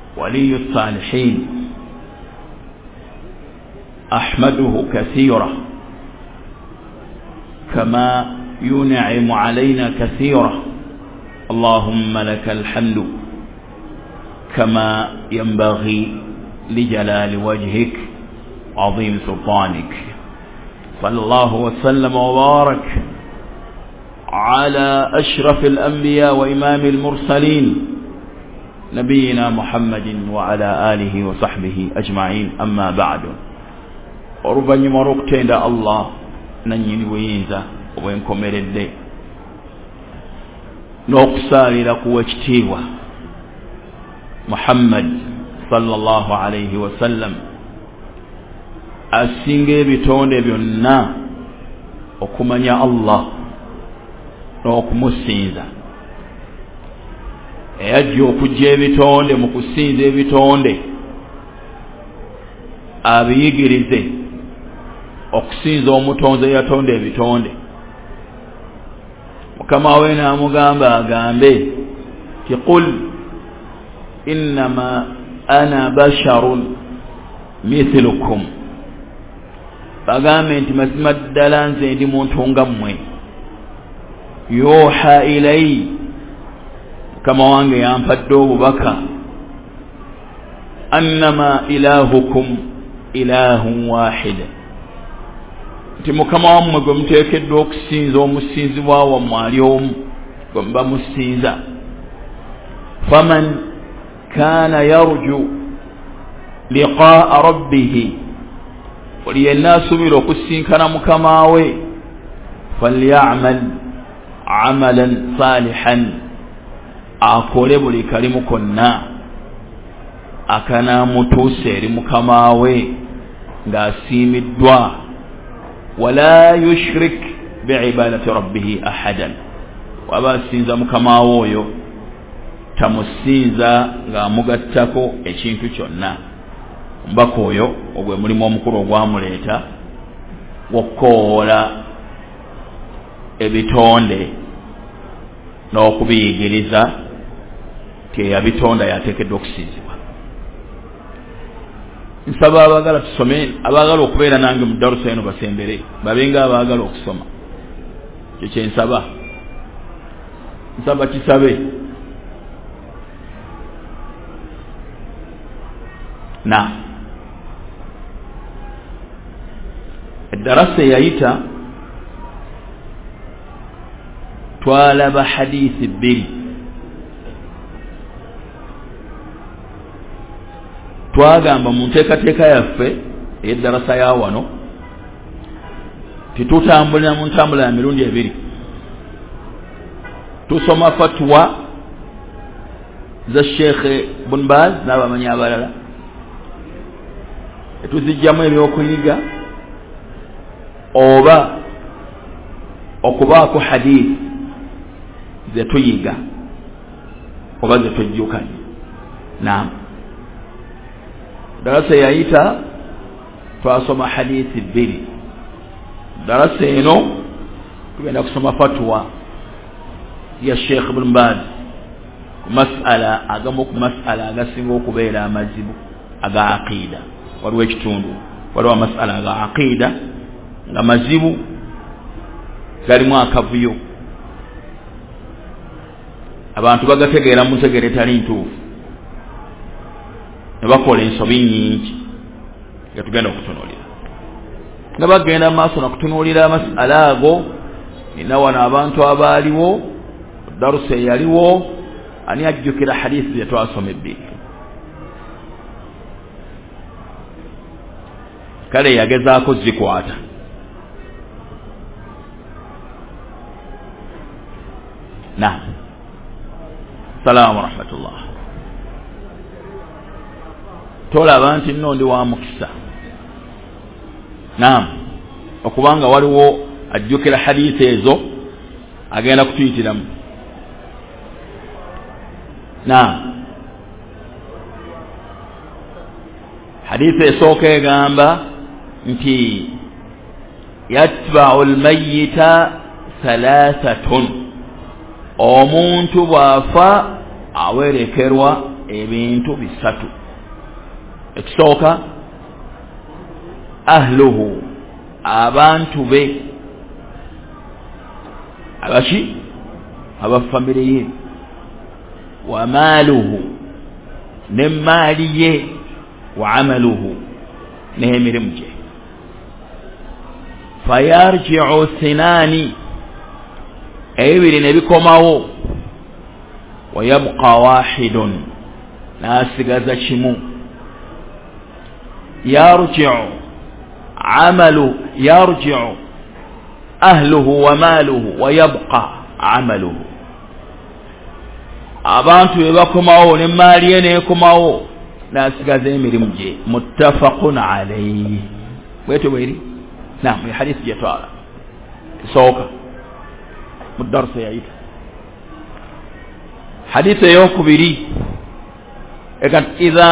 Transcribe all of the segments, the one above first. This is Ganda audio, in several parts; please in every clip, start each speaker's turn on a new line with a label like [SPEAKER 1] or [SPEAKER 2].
[SPEAKER 1] ولي الصالحين أحمده كثيرا كما ينعم علينا كثيرا. اللهم لك الحمد كما ينبغي لجلال وجهك عظيم سلطانك. صلى الله وسلم وبارك على أشرف الأنبياء وإمام المرسلين نبينا محمد وعلى آله وصحبه أجمعين. أما بعد. وربني مرقتين الله ننيني وينزا وينكم مرد نقصار لقوة تيوة محمد صلى الله عليه وسلم asinge bitonde byonna okumanya Allah n'okumusinza. Eyajja okujja ebitonde mu kusinza ebitonde abiyigirize okusinza omutonzi eyatonda ebitonde. Mukama we n'amugamba agambe ti qul innama ana basharun mithlukum, bagambe nti mazima ddala nze ndi muntu nga mmwe. Yuha ilayi, Mukama wange yampadde obubaka, annama ilahukum ilahun wahid, nti Mukama wammwe gwe muteekeddwa okusinza omusinzibwa wammwe ali omu gwe muba musinza. Faman kana yarju liqaa rabbihi, buli yenna asuubira okusinkana Mukama we, falyamal amalan salihan, akole buli kalimu konna akanaamutuusa eri Mukama we ng'asiimiddwa. Wala yushrik biibadati rabbihi ahadan, waba asinza Mukama we oyo tamusinza ng'amugattako ekintu kyonna. Mbaka oyo ogwe mulimu omukulu ogwamuleeta gw'okukoowoola ebitonde n'okubiyigiriza ti eyabitonda yateekeddwa okusinzibwa. Nsaba abaagala tusome, abaagala okubeera nange mu darusa eno basembere babenga abaagala okusoma. Ekyo kye nsaba. Nsaba kisabe. Na الدراسة يايتا طالب حديث بيل twagamba mu nteekateeka yaffe eddarasa ya wano titutambulira mu ntambula ya mirundi ebiri. Tusoma fatwa za Sheikh Ibn Baz n'abamanyi abalala, tuzijjamu ebyokuyiga oba okubaako hadith ze tuyiga oba ze tujjukanye. Naam, darasa yayita twasoma hadithi bbiri. Darasa eno tugenda kusoma fatwa ya Sheikh Ibn Baz ku mas'ala agamu ku mas'ala agasinga okubeera amazibu aga aqida. Waliwo ekitundu, waliwo mas'ala aga aqida nga mazibu galimu akavuyo, abantu bagategeera mu ntegere etali ntuufu, ne bakola ensobi nnyingi nga tugenda okutunuulira. Nga bagenda maaso nakutunuulira mas'ala ago, nina wano abantu abaaliwo, darusa eyaliwo, ani ajjukira hadithi ze twasoma ebbiri. Kale yagezaako zikwata. Naam. Salaamu wa rahmatullah. Tolaba nti nno ndi wa mukisa. Naam, okubanga waliwo ajjukira hadithi ezo agenda kutuyitiramu. Naam, hadithi esooka egamba nti yatba'u al-mayyita thalathatun, omuntu bw'afa awerekerwa ebintu bisatu. Ekisooka ahluhu, abantu be, abaki abafamire ye, wa maaluhu, ne maali ye, wa amaluhu, n'emirimu gye. Fayarji'u thinaani, ebibiri ne bikomawo, wa yabqa wahidun, n'asigaza kimu. yarji'u ahluhu wa maaluhu wa yabqa amaluhu. Abantu be bakomawo ne maali ye nekomawo, n'asigaza emirimu gye. Muttafaqun alayhi. Bwetyo bweri. Naam, ya hadith gye twala isooka mu darsa yayita. Hadith eyokubiri ekat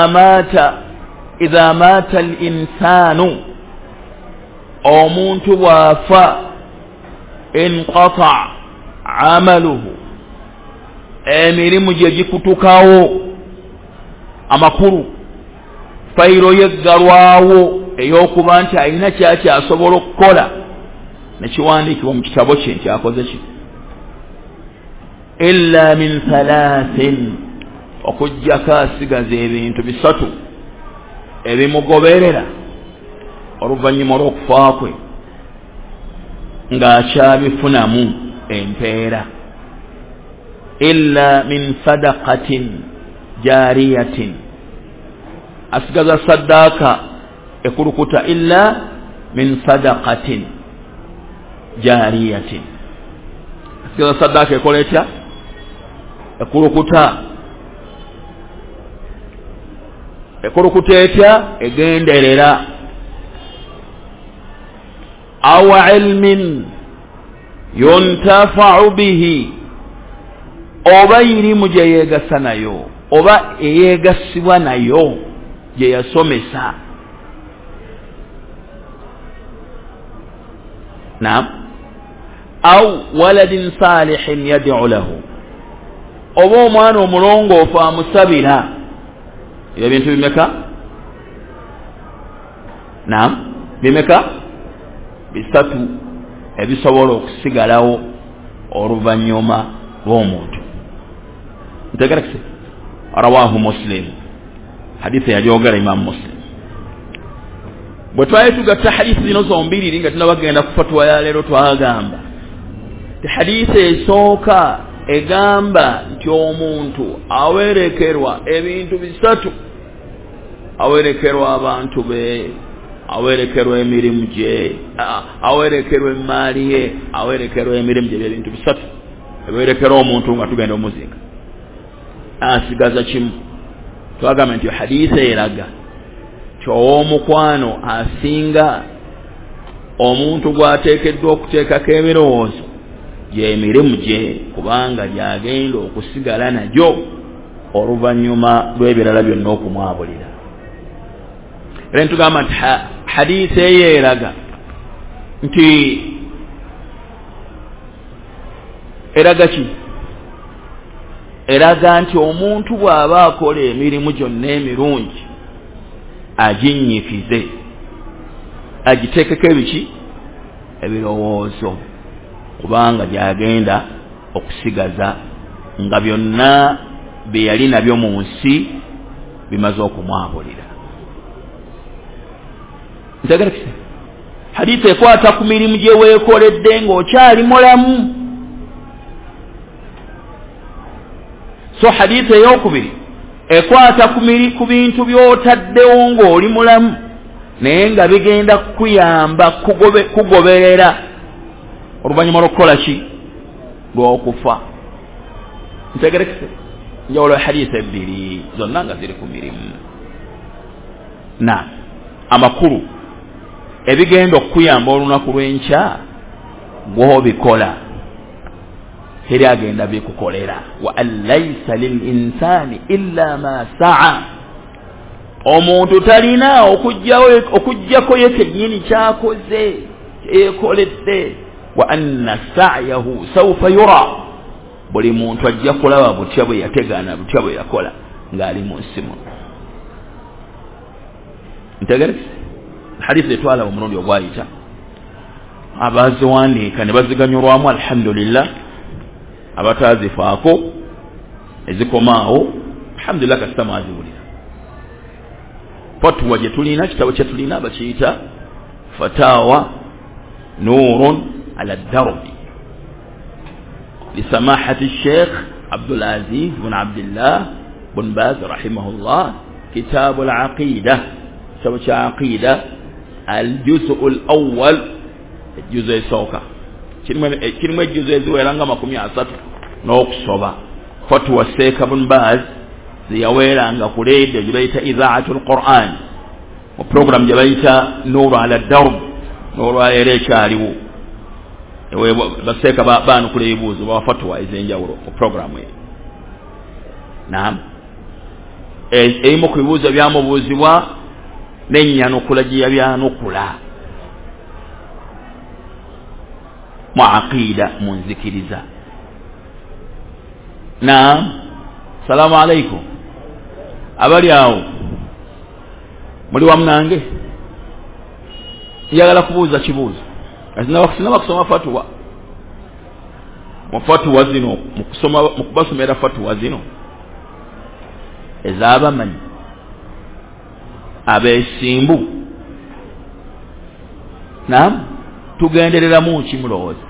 [SPEAKER 1] idha mata al-insanu, omuntu bwafa, inqata amaluhu, emirimu gye gikutukawo, amakulu fayiro yeggalwawo eyokuba nti alina kyaki asobola okukola, nekiwandiikibwa mu kitabo kye nti akoze ki. Illa min thalathin, okujjako asigaza ebintu bisatu ebimugoberera oluvannyuma olw'okufa kwe, ng'akyabifunamu empeera. Illa min sadaqatin jariyatin, asigaza saddaaka ekulukuta. Illa min sadaqatin jariyatin, asigaza saddaaka ekola etya? Ekulukuta. Ekulukuta etya? Egenderera. Aw ilmin yuntafa'u bihi, oba irimu gye yeegasa nayo, oba eyeegasibwa nayo gye yasomesa. Naam. Aw waladin salihin yad'u lahu, oba omwana omulongoofu amusabira. Ebyo bintu bimeka? Naam, bimeka? Bisatu ebisobola okusigalawo oluvannyuma lw'omuntu. Ntegerekese. Rawahu Muslim, hadithi yagyogera Imam Muslim. Bwe twali tugatta hadithi zino zombiriri nga tunabagenda ku fatwa ya leero, twagamba ti hadithi esooka egamba nti omuntu awerekerwa ebintu bisatu: awerekerwa abantu be, awerekerwa emirimu gye, awerekerwa emaali ye, awerekerwa emirimu gye. Ebintu bisatu ebiwerekerwa omuntu nga tugenda omuzinga. Asigaza kimu. Twagamba nti hadithi eraga ky'omukwano asinga omuntu gw'ateekeddwa okuteekako ebirowoozo gy'emirimu gye, kubanga gy'agenda okusigala nagyo oluvannyuma lw'ebirala byonna okumwabulira. Era ntugamba nti hadithi eyo eraga nti eraga ki? Eraga nti omuntu bw'aba akola emirimu gyonna emirungi, aginnyikize, agiteekeko ebiki? Ebirowoozo, kubanga gy'agenda okusigaza nga byonna bye yali nabyo mu nsi bimaze okumwabulira. Ntegerekese. Hadithi ekwata ku mirimu gye weekoledde ng'okyali mulamu. So hadithi eyokubiri ekwata ku bintu by'otaddewo ng'oli mulamu naye nga bigenda kukuyamba kugoberera oluvannyuma lw'okukola ki? Lw'okufa. Ntegerekese. Njawulo ya hadithi ebbiri zonna nga ziri ku mirimu. Na amakulu ebigenda okukuyamba olunaku lw'enkya bw'obikola, teri agenda bikukolera. Wa an laysa lil insani illa ma sa'a, omuntu talina okujjako ye kennyini kyakoze, kyeyekoledde. Wa anna sa'yahu sawfa yura, buli muntu ajja kulaba butya bwe yategana, butya bwe yakola. ngali musimu ntegerese hadith etwala omurundi ogwayita abaziwandiika ne baziganyulwamu alhamdulillah abatazifaako ezikomaawo alhamdulillah kasita mwaziwulira fatwa gye tulina kitabo kye tulina bakiyita fatawa nurun ala darbi لسماحة الشيخ عبد العزيز بن عبد الله بن باز رحمه الله كتاب العقيدة كتاب العقيدة الجزء الأول الجزء السوكا كلمة الجزء الزوء لنغا مكمي عصد نوك صبا فتوى الشيخ بن باز زيويلا لنغا قريد جبيت إذاعة القرآن وبروغرام جبيت نور على الدرب نور على ريشاريو baseka banu kule ibuzo ba fatwa ezenjawulo ku program ye naam eimo kubuza byamubuzibwa nenyano kulagiya byanukula mu aqida munzikiriza naam salamu alaykum abali awo muri wamnange yagala kubuza kibuzo Sinaba kusoma fatwa mu fatwa zino mu kubasomera fatwa zino ezabamanyi abesimbu naam tugenderera mu kimulowooza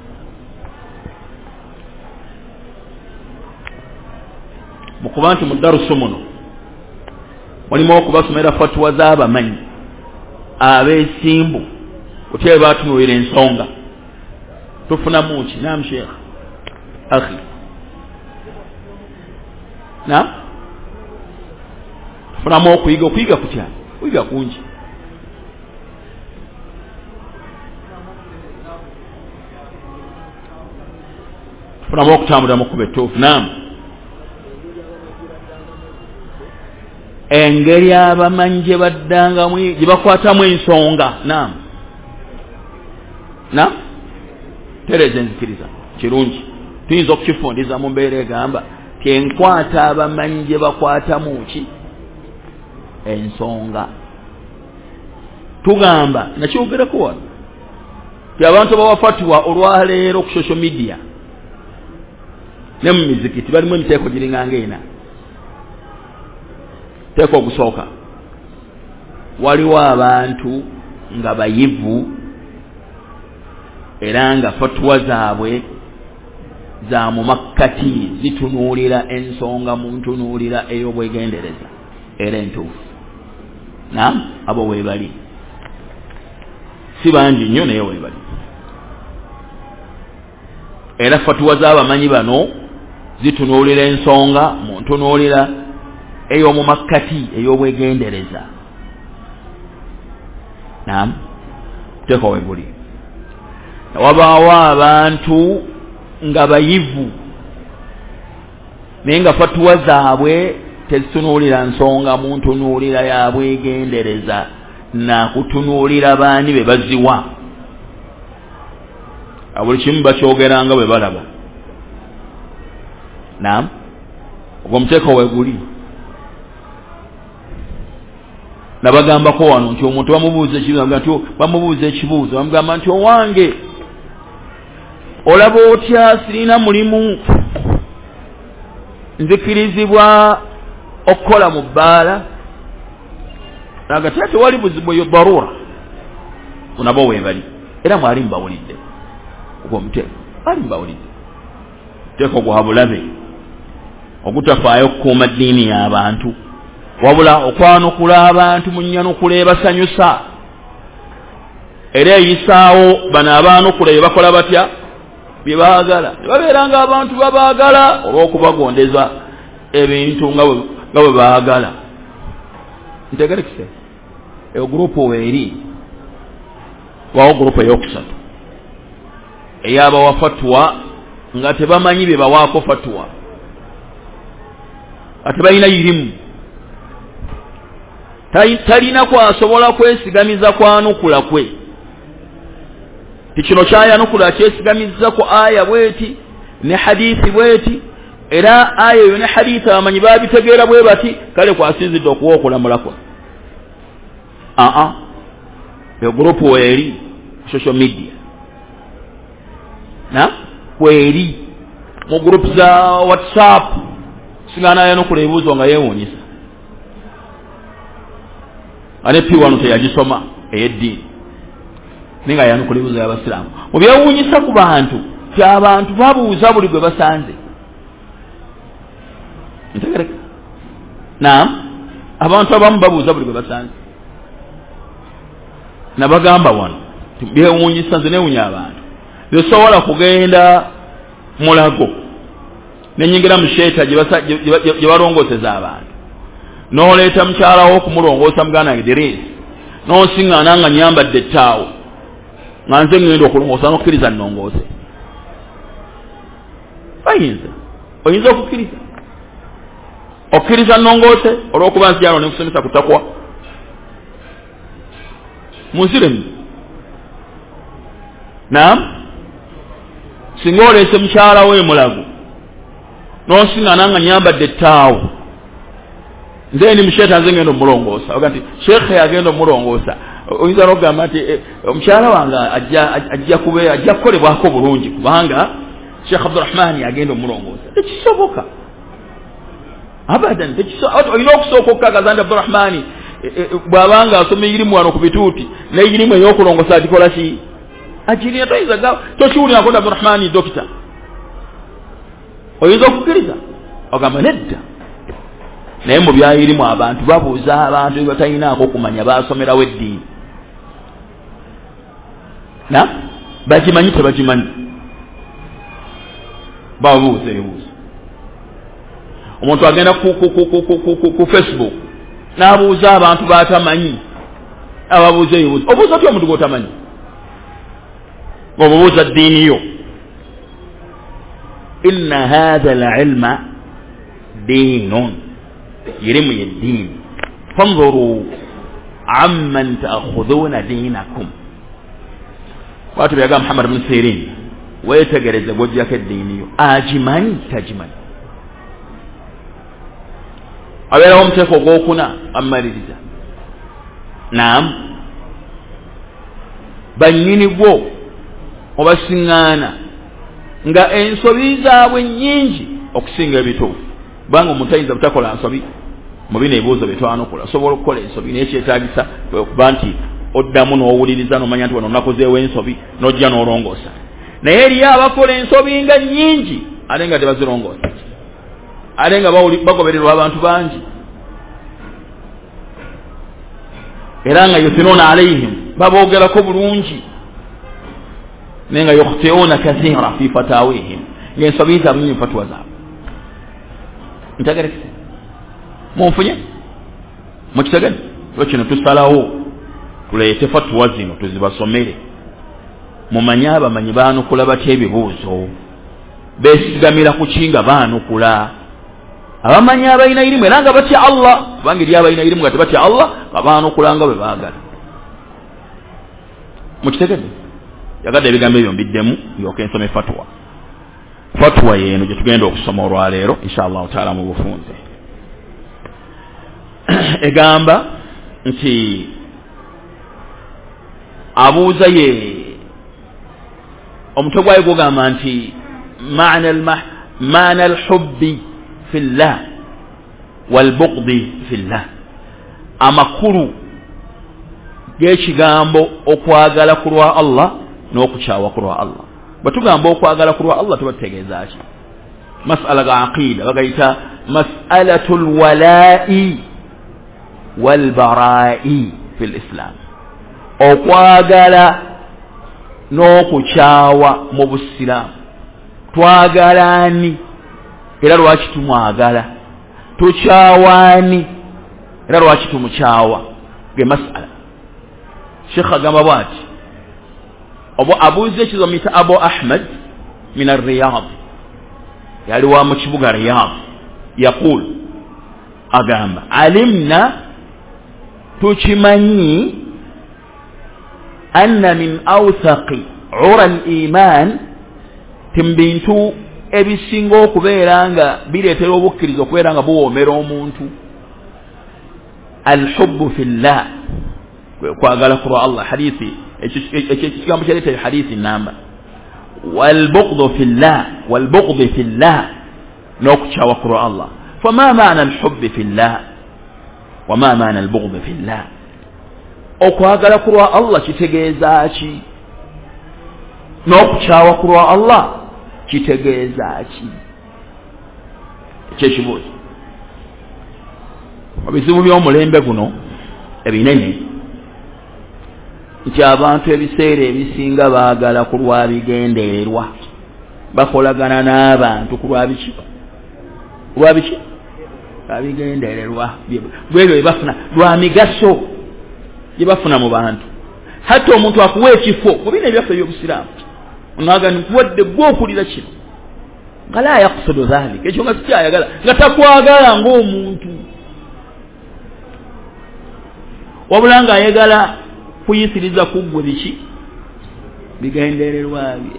[SPEAKER 1] mu kuba nti mu darusu muno mulimu okubasomera fatwa z'abamanyi abesimbu utye batunuwira ensonga tufuna muki naam sheikh akhi naam tufuna mu kuyiga kutya kuyiga kunji tufuna mu okutambula mu kubetuufu naam engeri abamanyi gye baddangamu gye bakwatamu ensonga naam na tereze nzikiriza kirungi tuyinza okukifundiza mu mbeera egamba kenkwata abamanyi gye bakwatamu ki ensonga tugamba nakyogerako wano ti abantu bawafatwa olwaleero ku social media ne mu mizikiti balimu emiteeko giringanga ena teeko ogusooka waliwo abantu nga bayivu era nga fatwa zaabwe za mumakkati zitunuulira ensonga mu ntunuulira ey'obwegendereza era entuufu naam abo weebali si bangi nnyo naye weebali era fatwa z'abamanyi bano zitunuulira ensonga mu ntunuulira ey'omumakkati ey'obwegendereza naam teeka weeguli wabaawo abantu nga bayivu naye nga fatwa zaabwe tezitunuulira nsonga mu ntunuulira yabwegendereza na kutunuulira baani be baziwa buli kimu bakyogeranga bwe balaba naam ogwo muteeko weeguli nabagambako wano nti omuntu bamubuuza ekibuuzo bamugamba nti owange olaba otya sirina mulimu nzikirizibwa okukola mu bbaala nagati ate wali buzibu eyo darura unabo weebali era mwali mbawulidde ogwo muteeko ali mbawulidde teeka ogwahabulabe ogutafaayo okukuuma ddiini y'abantu wabula okwanukula abantu mu nnyanukula ebasanyusa era eyisaawo bano abaanukula bye bakola batya bye baagala ne babeeranga abantu babaagala olw'okubagondeza ebintu nga bwe baagala ntegerekise eyo gurupu weeri wawo gurupu eyokusatu ey'abawa fatwa nga tebamanyi bye bawaako fatwa ate balina irimu talina kwasobola kwesigamiza kwanukula kwe tikino kyayanukula kyesigamiza ku aya bweti ne hadithi bweti era ayo yone haditha amanyi babitegeera bwe bati kale kwasinzidde okuwa okulamulako yo group weri social media na kweri mu group za WhatsApp singana yano kulebuzo nga yewunyisa ane piwano teyagisoma eyeddi ninga yano kulebuzo y'abasilamu mu byewunyisa ku bantu ky'abantu babuuza buli gwe basanze ntegereka naam abantu abamu babuuza buli gwe basanze nabagamba wano byewunyisa nze newunya abantu byosobola kugenda mulago nenyingira musheta gye balongoseza abantu n'oleeta mukyalawo okumulongoosa muganda wange Idris n'osiŋŋaana nga nyambadde ettaawo nga nze ngenda okulongoosa n'okkiriza nnongoose oyinza okukkiriza okkiriza nnongoose olw'okuba nzijalo nekusomesa ku takwa munsiremu naam singa oleese mukyalawo emulago n'osiŋŋaana nga nyambadde ettaawo nze ni musheeta nze ngenda omulongoosa oga nti sheekhe yagenda omulongoosa oyinza n'okugamba nti omukyala wange ajja kukolebwako bulungi kubanga Sheikh Abdurrahman yagenda omulongoosa tekisoboka abadan olina okusooka okukakaza nti Abdurrahman bw'abanga asoma irimu wano ku bituuti n'irimu ey'okulongoosa agikola ki agirina toyinza tokiwulirako nti Abdurrahman dokita oyinza okukkiriza ogamba nedda naye mu byayirimu abantu babuuza abantu bebatayinaako okumanya basomerawo eddiini na bagimanyi tebagimanyi babuuza ebibuuzo omuntu agenda ku Facebook n'abuuza abantu batamanyi ababuuza ebibuuzo obuuza otya omuntu gotamanyi obuuza ddiini yo inna hadha al-ilma dinun yirimu yeddiini fanzuru amman ta'khudhuna dinakum watu byaga Muhammad ibn Sirin wetegereze gojjako eddiini yo agimanyi tagimanyi abeerawo omuteeko gwokuna amaliriza naam bannyini gwo obasiŋŋaana nga ensobi zaabwe nnyingi okusinga ebituufu kubanga omuntu ayinza butakola nsobi mu bino ebibuuzo bye twanukula osobola okukola ensobi naye kyetaagisa okuba nti oddamu n'owuliriza n'omanya nti wano nakozeewo ensobi n'ojja n'olongoosa naye eriyo abakola ensobi nga nnyingi ate nga tebazirongoosa ate nga bagobererwa abantu bangi era nga yuthiruna alayhim baboogerako bulungi naye nga yukhti'una kathira fi fatawihim ng'ensobi zaabwe nnyingi mu fatwa zaabwe ntegerekese munfunye mukitegane kino tusalawo tuleete fatwa zino tuzibasomere mumanye abamanyi baanukula batya ebibuuzo beesigamira ku kinga baanukula abamanyi abalina irimu era nga batya Allah kubanga eri abalina irimu nga tebatya Allah nga baanukula nga bwe baagala mukitegane yagadde ebigambo ebyo mbiddemu ndyoke nsome fatwa yeeno gye tugenda okusoma olwaleero inshallah taala mu bufunze egamba nti abuuza ye omutwe gwayo gugamba nti maana alhubbi fi llah walbughdi fi llah amakulu g'ekigambo okwagala ku lwa Allah n'okukyawa ku lwa Allah batugamba okwagala ku lwa Allah tubategeeza ki mas'ala ga aqida bagayita mas'alatul wala'i wal bara'i fil islam okwagala n'okukyawa mu busiraamu twagalani era lwaki tumwagala tukyawani era lwaki tumukyawa ge mas'ala Sheikh agamba bwati abuuza ekizo mita Abu Ahmad min ar-Riyad yali wa mu kibuga Riyad yaqul agamba alimna tukimanyi anna min awthaqi ura al-iman timbintu ebisinga okubeera nga bireetera obukkiriza okubeera nga buwoomera omuntu alhubbu fillah kwagala kulwa Allah hadithi ekigambo kyaleeta hadithi namba walbughdu fillah n'okukyawa kulwa Allah fama maana alhubbi fillah wama maana albughdu fillah okwagala kulwa Allah kitegeeza ki n'okukyawa kulwa Allah kitegeeza ki ekyekibuuzo ebizibu by'omulembe guno ebinene nti abantu ebiseera ebisinga baagala kulwa bigendererwa bakolagana n'abantu kulwa biki abigendererwa bwebyo bafuna lwa migaso gye bafuna mu bantu hatta omuntu akuwa ekifo mu bino ebyaffe ebyobusiraamu onaga nkuwadde gwokulira kino nga la yakusudu dhalik ekyo nga sikyayagala nga takwagala ng'omuntu wabula ng'ayagala kuyisiriza kuggwe biki bigendererwa bye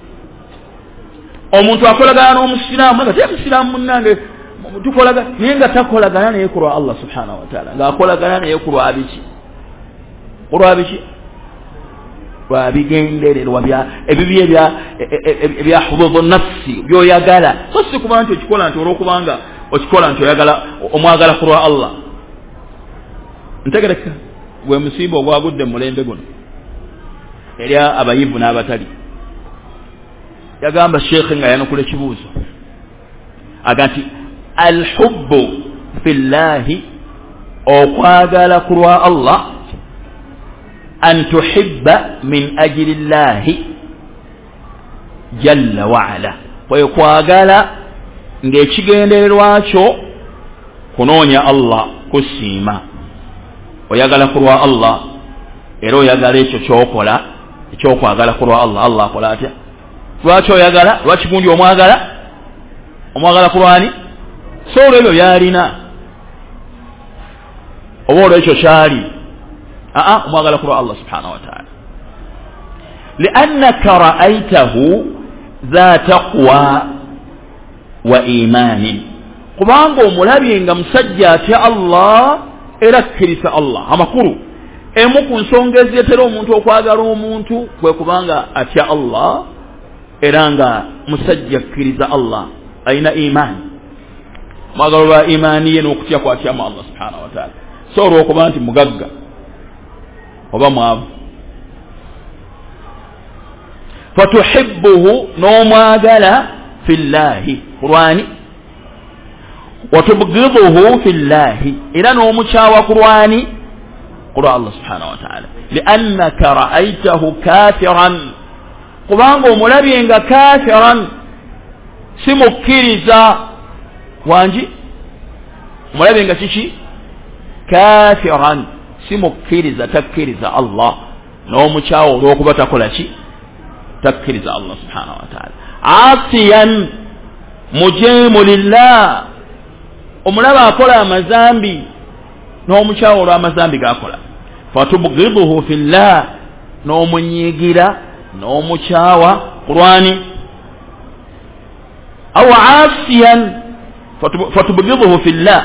[SPEAKER 1] omuntu akolagana n'omusiraamu nga temusiraamu munnange tukolagana naye nga takolagana naye kulwa Allah subhanahu wa ta'ala ng'akolagana naye kulwa biki lwa bigendererwa ebibye ebya hududhu nafsi byoyagala so si kuba nti okikola nti olwokubanga okikola nti oyagala omwagala kulwa Allah ntegereka gwe musiiba ogwagudde mu mulembe guno eri abayivu n'abatali yagamba sheekhe nga yanukula ekibuuzo aga nti alhubbu fillahi okwagala kulwa Allah an tuhibba min ajli llahi jalla wa ala kwe kwagala ng'ekigendererwa kyo kunoonya Allah kusiima oyagala kulwa Allah era oyagala ekyo kyokola ekyokwagala kulwa Allah Allah akola atya lwaki oyagala lwaki gundi omwagala kulwani so olwebyo byalina oba olwekyo kyali omwagala kulwa Allah subhanahu wa ta'ala liannaka ra'aytahu dha taqwa wa imanin kubanga omulabye nga musajja atya Allah era akkiriza Allah amakulu emu ku nsonga ezireetera omuntu okwagala omuntu kwe kubanga atya Allah era nga musajja akkiriza Allah alina imaani mwagalo lwa imaani ye n'okutya kwatyamu Allah subhanahu wa ta'ala so olw'okuba nti mugagga oba mwavu fatuhibbuhu n'omwagala fillahi kulwani watubghiduhu fillahi era n'omukyawa kulwani kulwa Allah subhanahu wa ta'ala liannaka ra'aytahu kafiran kubanga omulabye nga kafiran si mukkiriza wangi omulabye nga kiki kafiran si mukkiriza takkiriza Allah n'omukyawa olw'okuba takola ki takkiriza Allah subhanahu wa ta'ala asiyan mujeemu lillah omulaba akola amazambi n'omukyawa olw'amazambi gakola fatubghiduhu fillah n'omunyiigira n'omukyawa kulwani aw asiyan fatubghiduhu fillah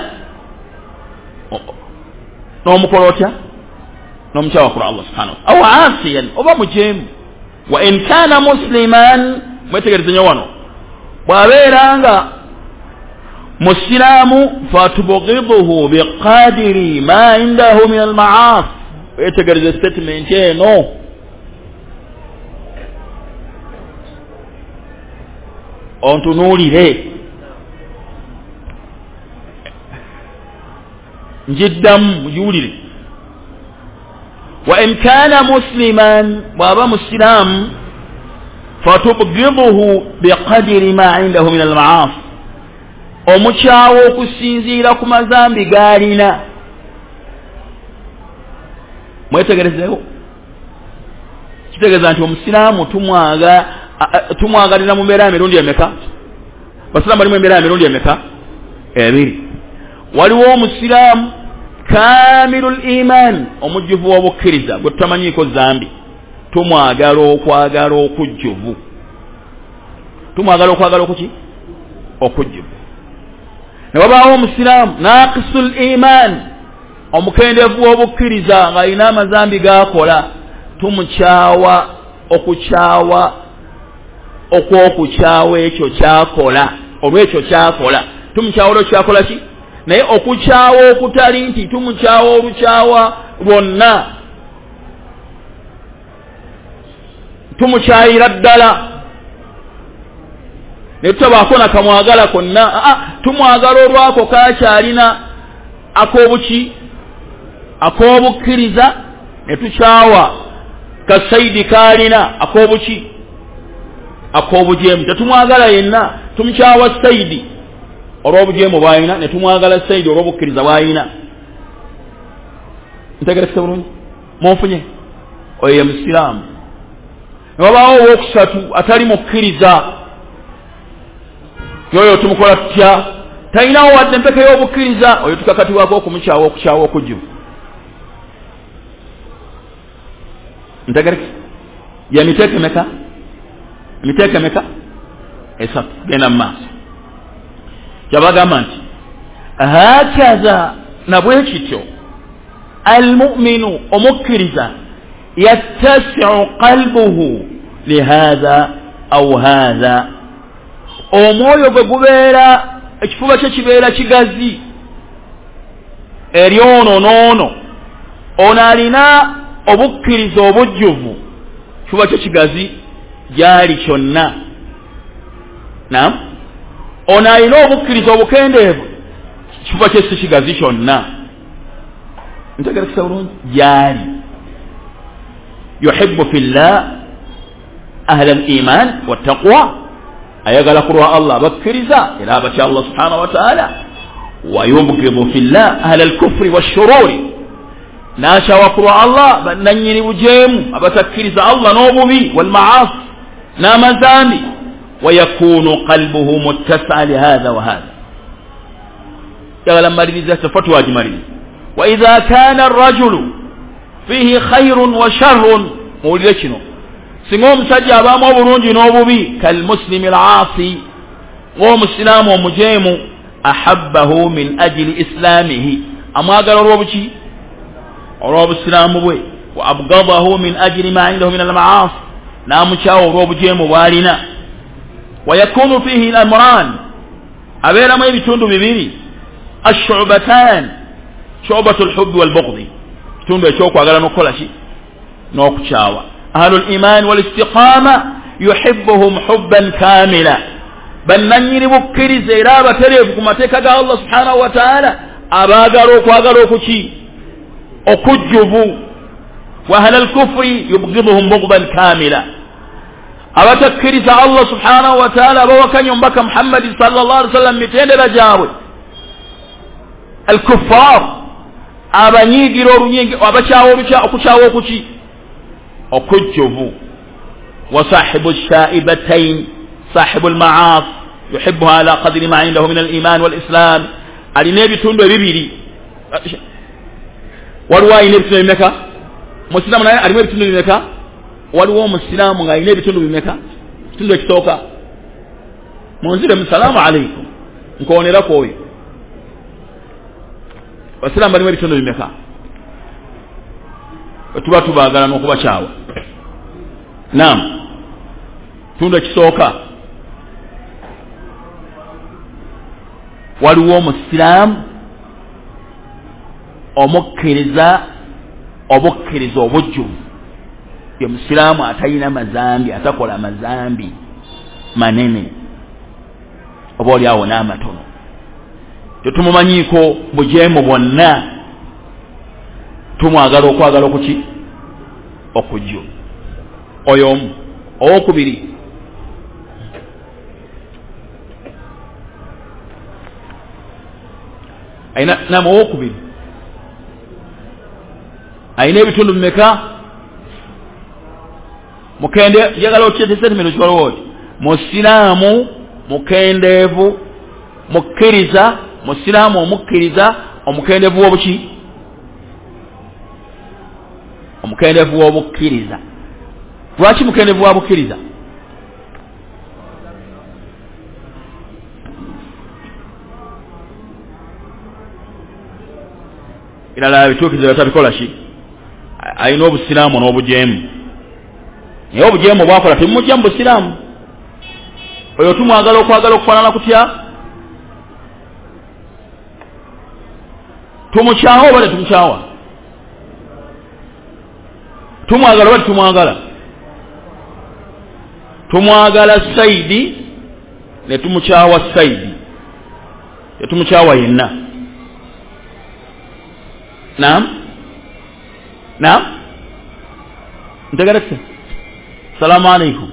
[SPEAKER 1] n'omukola otya n'omukyawa kulwa Allah subhanahu wa ta'ala aw asiyan oba mujeemu wa in kana musliman mwetegereze nnyo wano bw'abeeranga musiraamu fatubghiduhu biqadiri ma indahu min almaasi wetegereze statement eno ontunuulire njiddamu yuwulire wa in kana musliman bw'aba musiraamu fatubghiduhu biqadiri ma indahu min almaasi omukyawo okusinziira ku mazambi g'alina mwetegerezeewo kitegeeza nti omusiraamu tumwagalira mu mbeera emirundi emeka basiraamu balimu embeera emirundi emeka ebiri waliwo omusiraamu kaamilul iman omujjuvu w'obukkiriza gwe tutamanyiiko zambi tumwagala okwagala okujjuvu tumwagala okwagala okuki okujjuvu ne wabaawo omusiraamu naqisul iman omukendevu w'obukkiriza ng'alina amazambi g'akola tumukyawa okukyawa okw'okukyawa ekyo kyakola olw'ekyo kyakola tumukyawa olwo kyakola ki naye okukyawa okutali nti tumukyawa olukyawa lwonna tumukyayira ddala ne tutabaako nakamwagala konna tumwagala olwako kakyalina ak'obuki ak'obukkiriza ne tukyawa kasaidi kaalina ak'obuki ak'obujeemu tetumwagala yenna tumukyawa saidi olw'obujeemu bw'alina ne tumwagala saidi olw'obukkiriza bw'alina ntegerekese bulungi munfunye oyo ye musiraamu ne wabaawo owookusatu atali mukkiriza yoyo tumukola tutya talinawo wadde empeka y'obukkiriza oyo tukakatibwako okumukyawa okukyawa okujjuvu ntegerekese yemiteeko emeka emiteeko emeka esatu genda mu maaso kyabagamba nti hakaza nabwe kityo almuminu omukkiriza yattasiu qalbuhu lihatha au hatha omwoyo gwe gubeera ekifuba kye kibeera kigazi eri ono n'ono ono alina obukkiriza obujjuvu kifuba kye kigazi gyali kyonna nam ono alina obukkiriza obukendeevu kifuba kye si kigazi kyonna ntegerekesa bulungi gyali yuhibbu fillah ahla al-iman wattaqwa ayagala kulwa Allah bakkiriza era abatya Allah subhanahu wa ta'ala wa yubghidu fillah ahla al-kufri wash-shururi nashawa kulwa Allah bananyiri bujeemu abatakkiriza Allah n'obubi wal ma'asi n'amazambi ويكون قلبه متسعا لهذا وهذا يغلى مريض فتوى جمريض وإذا كان الرجل فيه خير وشر مولدشنو سنوم سجى بامو برونجي نوبوبي كالمسلم العاصي ومسلم ومجيم أحبه من أجل إسلامه أما قال روبشي روب السلام بوي وأبغضه من أجل ما عنده من المعاصي نام شاو روبجيم والنا ويكون فيه الأمران أبينا ما يبتون ببيري الشعبتان شعبة الحب والبغض تون بيشوك وقال نقول شيء نوك شاوى أهل الإيمان والاستقامة يحبهم حبا كاملا بل ننيني بكري زيرابة تريبكم أتكا الله سبحانه وتعالى أباقروك وقالوك شيء أكجبوا وأهل الكفر يبغضهم بغضا كاملا أبتكرس الله سبحانه وتعالى وكان ينبك محمد صلى الله عليه وسلم متين رجاوي الكفار أبني قرور وأبشاو أكشاو كشي أكجبوا وصاحب الشائبتين صاحب المعاص يحبها على قدر ما عنده من الإيمان والإسلام النبي تندو بيبيري والواي نبتنا بمكة مسلمنا أرمي بتندو بمكة waliwo musiramu ng'alina ebitundu bimeka kitundu ekisooka munzire musalaamu alaikum nkooneraku oyo basiraamu balimu ebitundu bimeka tuba tubaagala n'okubakyawa naam kitundu ekisooka waliwo omusiraamu omukkiriza obukkiriza obujjuvu ye musiraamu atalina mazambi atakola mazambi manene oba oli awo n'amatono tetumumanyiiko bujeemu bwonna tumwagala okwagala okuki okujju oyo omu owokubiri ayina nama owokubiri ayina ebitundu bimeka mukende yagala okiyete settlement kibalowoti musiraamu mukendeevu mukkiriza musiraamu omukkiriza omukendeevu w'obuki omukendeevu w'obukkiriza lwaki mukendeevu wa bukkiriza irala bituukize tabikola ki ayina obusiraamu n'obujeemu naye obujeemu bwakola temumujja mu busiraamu oyo tumwagala okwagala okufaanana kutya tumukyawa oba tetumukyawa tumwagala oba tetumwagala tumwagala Saidi ne tumukyawa Saidi tetumukyawa yenna naam ntegerekse salaamu alaikum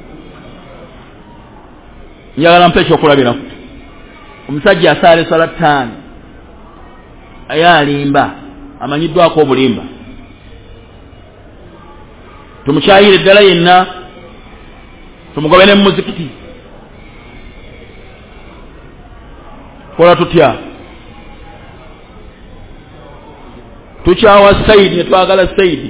[SPEAKER 1] njagala mpa ekyokulabirako omusajja asaala esala 5 aye alimba amanyiddwako obulimba tumukyayire ddala yenna tumugobe ne mu muzikiti kola tutya tukyawa Saidi ne twagala Saidi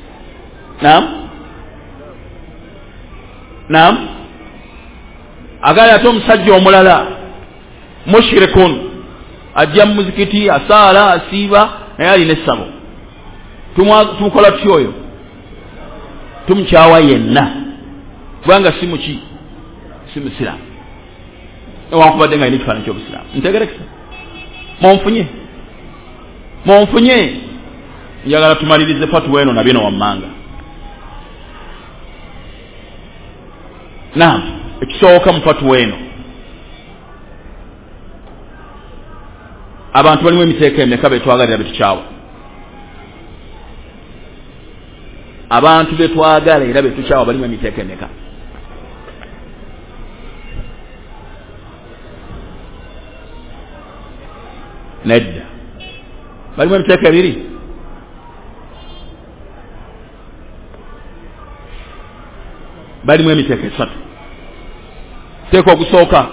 [SPEAKER 1] naam agala ate omusajja omulala mushrikun ajja mu muzikiti asaala asiiba naye alina essabo tumukola tutya oyo tumukyawa yenna kubanga si musiraamu newankubadde nga alina ekifaananyi ky'obusiraamu ntegerekesa monfunye njagala tumalirize fatuwa eno nabino wammanga naam ekisooka mu fatuwa eno abantu balimu emiteeka emeka betwagalira betukyawa abantu betwagala era betukyawa balimu emiteeka emeka nedda balimu emiteeka ebiri balimu emiteeka esatu teeka ogusooka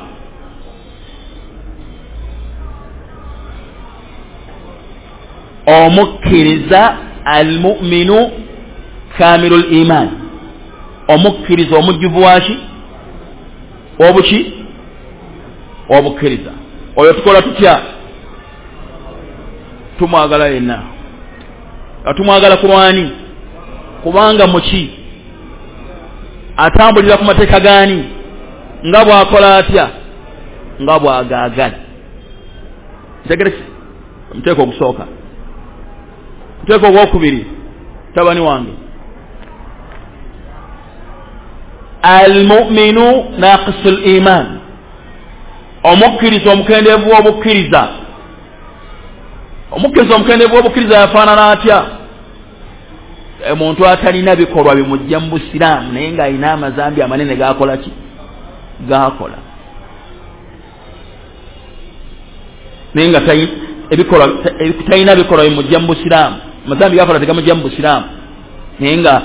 [SPEAKER 1] omukkiriza almu'minu kamilu l-iman omukkiriza omujjuvu waki obuki obukkiriza oyo tukola tutya tumwagala yenna atumwagala kulwani kubanga muki atambulira ku mateeka gani nga bwakola atya nga bwagaagala ntegerese omuteeka ogusooka omuteeka ogwokubiri tabani wange almu'minu naqisu l-iman omukkiriza omukendeevu w'obukkiriza omukkiriza omukendeevu w'obukkiriza yafaanana atya omuntu atalina bikolwa bimujja mu busiraamu naye ng'alina amazambi amanene gakola ki gakola naye nga talina bikolwa bimujja mu busiraamu amazambi gakola tegamujja mu busiraamu naye nga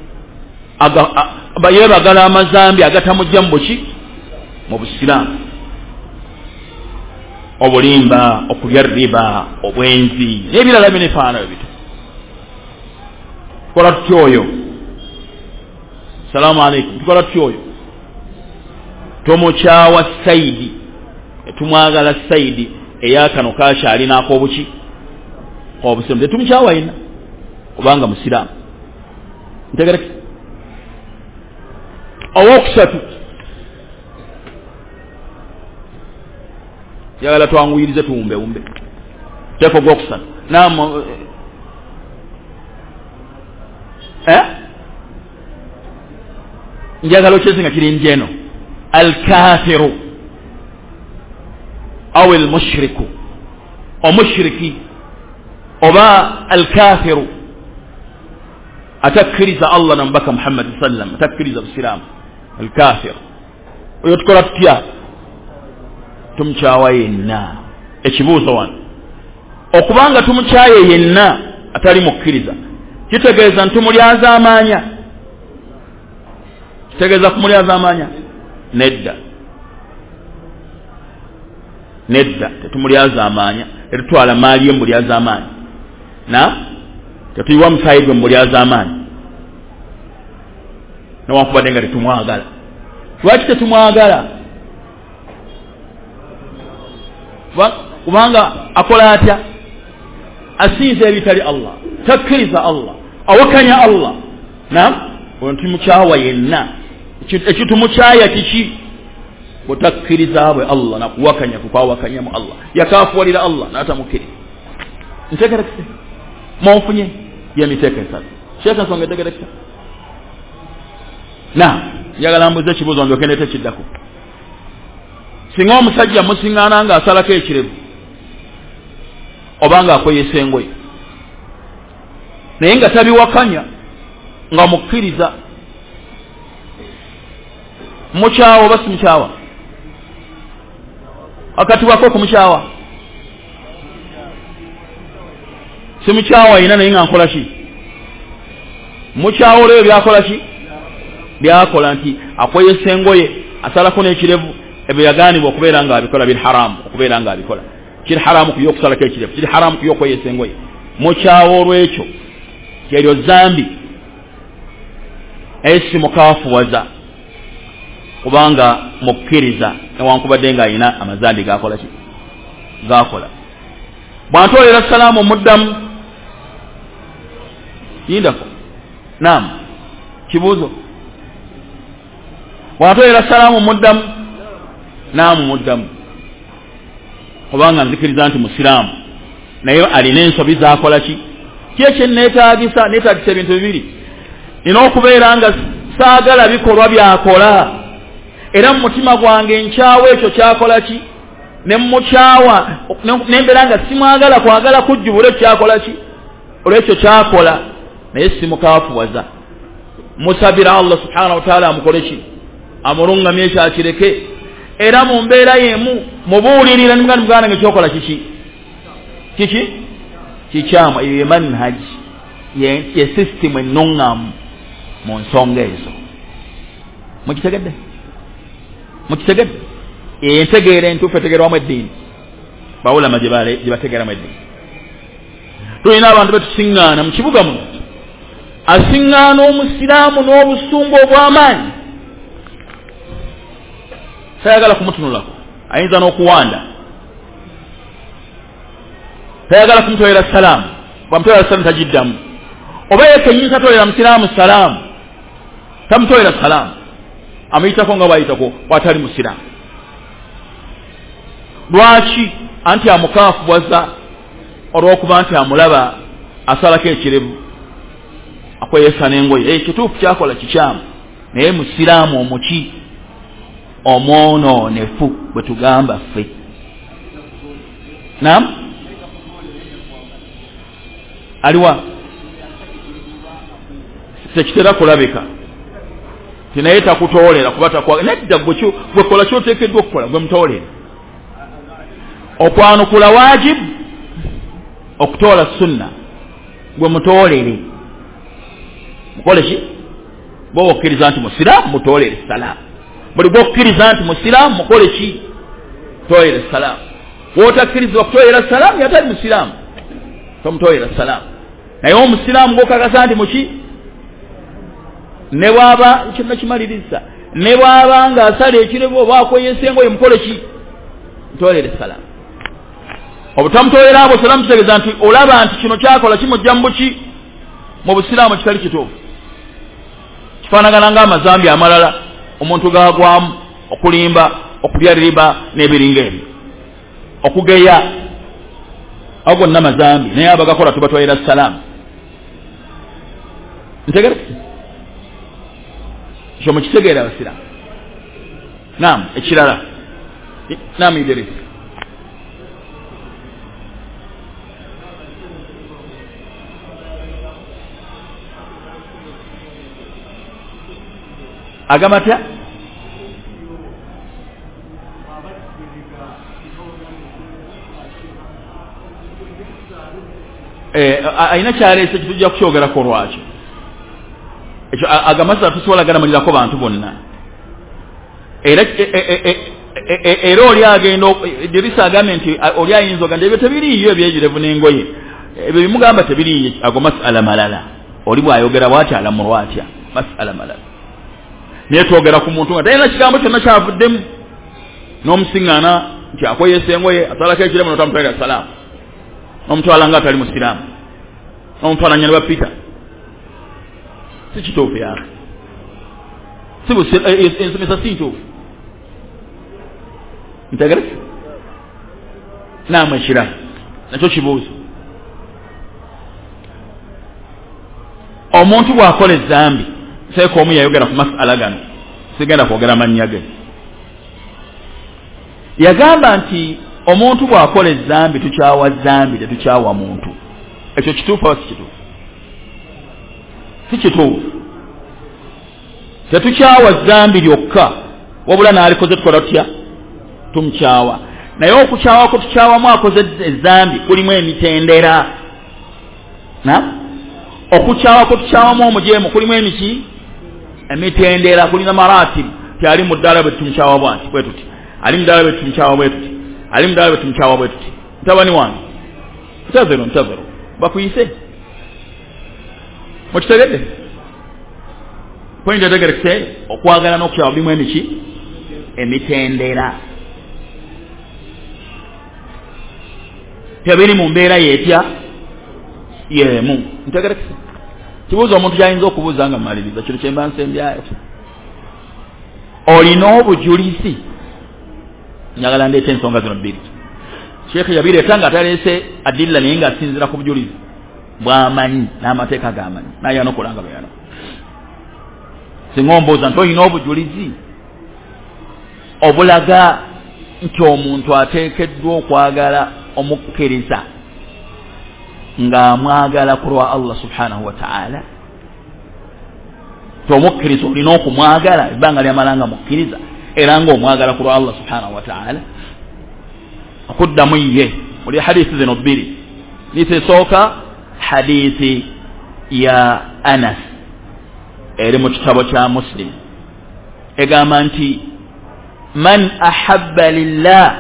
[SPEAKER 1] yeebagala amazambi agatamujja mu buki mu busiraamu obulimba okulya riba obwenzi n'ebirala binefaanayo bito tukola tutya oyo salaamu alaikum tukola tutya oyo tomukyawa Saidi tumwagala Saidi eyakano kakyalinaako obuki obusiraamu tetumukyawa yenna kubanga musiraamu ntegerekese owokusatu yagala twanguyirize tuwumbewumbe teeka ogwokusatu naam njagala okyezi nga kiri njeno alkafiru aw almushriku omushriki oba alkafiru atakkiriza Allah nambaka Muhammad sallam atakkiriza busiraamu alkafiru oyo tukola tutya tumukyawa yenna ekibuuzo wano okubanga tumukyaye yenna atali mukkiriza kitegeeza ntumulyaza amaanya kitegeeza kumulyaza amaanya nedda tetumulyaza amaanya tetutwala maali ye mulyaza amaanya tetuyiwa musaayi gwe mulyaza amaanya newankubadde nga tetumwagala lwaki tetumwagala kubanga akola atya asinze ebitali Allah takkiriza Allah awakanya Allah naam onti mukyawa yenna ekitumukyaya kiki butakkiriza bwe Allah na kuwakanya kukwawakanya mu Allah yakafuulira Allah n'atamukkiriza ntegerekese monfunye yemiteekesa sheekh nsonga etegerekesa naam njagala mbuze ekibuuzo ndyoke tekiddako singa omusajja musiŋŋaana nga asalako ekirevu oba nga akweyesa engoye naye nga tabiwakanya nga mukkiriza mukyawa oba si mukyawa akatibwako okumukyawa si mukyawa yina naye nga nkola ki mukyawa olweyo byakola ki byakola nti akweyesa engoye asalako n'ekirevu ebyo yagaanibwa okubeera nga abikola biri haramu okubeera nga abikola kiri haramu kuyo okusalako ekirevu kiri haramu kuyo okweyesa engoye mukyawa olwekyo kyeryo zambi esi mukafuwaza kubanga mukkiriza newankubadde nga alina amazambi gakola ki gakola bw'antoolera salaamu muddamu yindako naam kibuuzo bw'antoolera salaamu muddamu naamu muddamu kubanga nzikiriza nti musiraamu naye alina ensobi zakola ki kyekye neetaagisa ebintu bibiri nina okubeera nga saagala bikolwa byakola era mu mutima gwange nkyawa ekyo kyakola ki ne mukyawa nembeera nga simwagala kwagala kujjubula ekyakola ki olwekyo kyakola naye simukafuwaza musabira Allah subhanahu wa ta'ala amukole ki amulungamye ekyakireke era mu mbeera yemu mubuulirira nimuganda muganda ngekyokola kiki kikyamu eyo ye manhaj ye system ennungamu mu nsonga ezo mukitegedde entegeera entuufu etegerwamu eddiini bawulama gye bategeeramu eddiini tulina abantu betusiŋŋaana mu kibuga muno asiŋŋaana omusiraamu n'obusungu obw'amaanyi tayagala kumutunulako ayinza n'okuwanda tayagala kumutolera salaamu bwamutolera salaamu tagiddamu oba yekennyini tatolera musiraamu salaamu tamutolera salaamu amuyitako nga bwayitako bw'atali musiraamu lwaki anti amukaafuwaza olw'okuba nti amulaba asalako ekirevu akweyesa n'engoye ekituufu kyakola kikyamu naye musiraamu omuki omwonoonefu bwe tugamba ffe naam aliwa tekitera kulabika tinaye takutoolera kuba takwa nedda gwe kola kyoteekeddwa okukola gwe mutoolera okwanukula wajibu okutoola sunna gwe mutoolere mukole ki bwe okkiriza nti musiraamu mutoolere salaamu buli gwokkiriza nti musiraamu mukole ki toolere salaamu wootakkirizibwa kutoolera salaamu yatali musiraamu tomutoolera salaamu naye omusiraamu gwokakasa nti muki ne bwaba kinakimaliriza ne bwaba nga asala ekirevu oba akweyesa engoye mukole ki mutoolere salaamu obutamutoolera abo salaamu kitegeeza nti olaba nti kino kyakola kimujja mu buki mu busiraamu kitali kituufu kifaanagana ng'amazambi amalala omuntu gagwamu okulimba okulya riba n'ebiringa ebyo okugeya ago gonna mazambi naye abagakola tubatwalira salaamu ntegerekese ekyo mukitegeera abasiraamu naam ekirala naam Idris agamba atya ayina kyaleese kitujja kukyogerako lwakyo ekyo agamasa tusobola galamalirako bantu bonna era oli agenda Dirisa agambe nti oli ayinza ogamba ebyo tebiriiyo ebyejirevu n'engoye ebyo bimugamba tebiriiyo ago masala malala oli bw'ayogera bw'akyalamulwa atya masala malala naye twogera ku muntu nga talina kigambo kyonna kyavuddemu n'omusiŋŋaana nti akweyesa engoye asalako ekirevu n'otamutwalira salaamu omutwala nga atali musiraamu omutwala nyana bapita si kituufu ya ensomesa si ntuufu ntegereke namwe ekirala nakyo kibuuzo omuntu bw'akola ezzambi seeka omu yayogera ku masala gano sigenda kwogera mannya ge yagamba nti omuntu bw'akola ezzambi tukyawa zambi tetukyawa muntu ekyo kituufu oba si kituufu si kituufu tetukyawa zambi lyokka wabula n'alikoze tukola tutya tumukyawa naye okukyawa ko tukyawamu akoze ezzambi kulimu emitendera okukyawa ko tukyawamu omujeemu kulimu emiki emitendera kulina maratibu tyali mu ddala bwe tumukyawa bwanti bwe tuti ali mu ddala bwe tumukyawa bwe tuti ali mu ddala bwe tumukyawa bwe tuti mutabani wange ntazero bakuyise mukitegedde pointi etegerekese okwagala n'okukyawa bimu emiki emitendera tebiri mu mbeera yetya yemu ntegerekese kibuuzo omuntu gyayinza okubuuza nga mumaliriza kino kyemba nsembyayo olina obujulizi njagala ndeeta ensonga zino bbiri sheekhe yabireeta nga ataleese adilla naye nga asinzira ku bujulizi bw'amanyi n'amateeka g'amanyi naye anokulanga lweyano singa ombuuza nti olina obujulizi obulaga nti omuntu ateekeddwa okwagala omukkiriza ng'amwagala ku lwa Allah subhanahu wa ta'ala tomukkiriza olina okumwagala ebbanga lyamalanga mukkiriza era ng'omwagala ku lwa Allah subhanahu wa ta'ala okuddamu ye muli hadithi zino bbiri hadithi esooka hadithi ya Anas eri mu kitabo kya Muslim egamba nti man ahabba lillah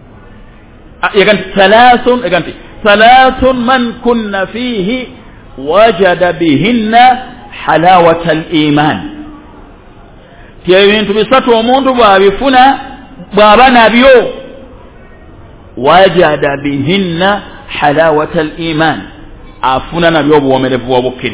[SPEAKER 1] ثلاث من كن فيه وجد بهن حلاوة الإيمان تيبين تبسط وموند بابفنا بابنا بيو وجد بهن حلاوة الإيمان عفنا نبيو بوامر بوابكري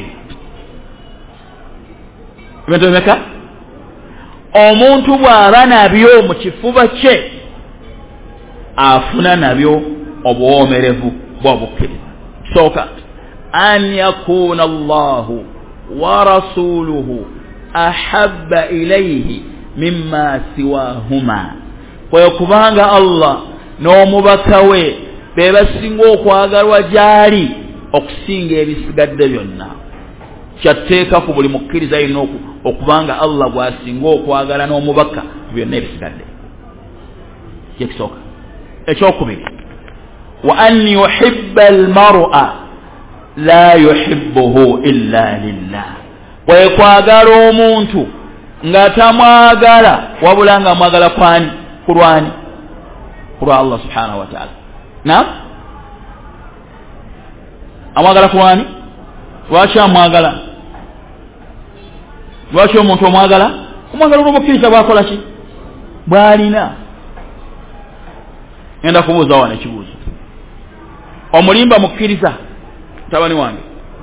[SPEAKER 1] تيبين تبسط omuntu bw'aba nabyo mu kifuba kye afuna nabyo obuwoomerevu bw'obukkiriza sooka an yakuna Allahu wa rasuluhu ahabba ilayhi mimma siwahuma kwe kubanga Allah n'omubaka we be basinga okwagalwa gyali okusinga ebisigadde byonna kyatteeka ku buli mukkiriza yenna okubanga Allah gwasinga okwagala n'omubaka byonna ebisigadde kyekisooka ekyokubiri wa an yuhibba almar'a la yuhibbuhu illa lillah kwe kwagala omuntu nga tamwagala wabula nga mwagala kwani kulwani kulwa Allah subhanahu wa ta'ala naam amwagala kulwani lwaki amwagala lwaki omuntu omwagala omwagala olw'omukkiriza bwakola ki bwalina ngenda kubuuza wano ekibuuzo omulimba mukkiriza mutabani wange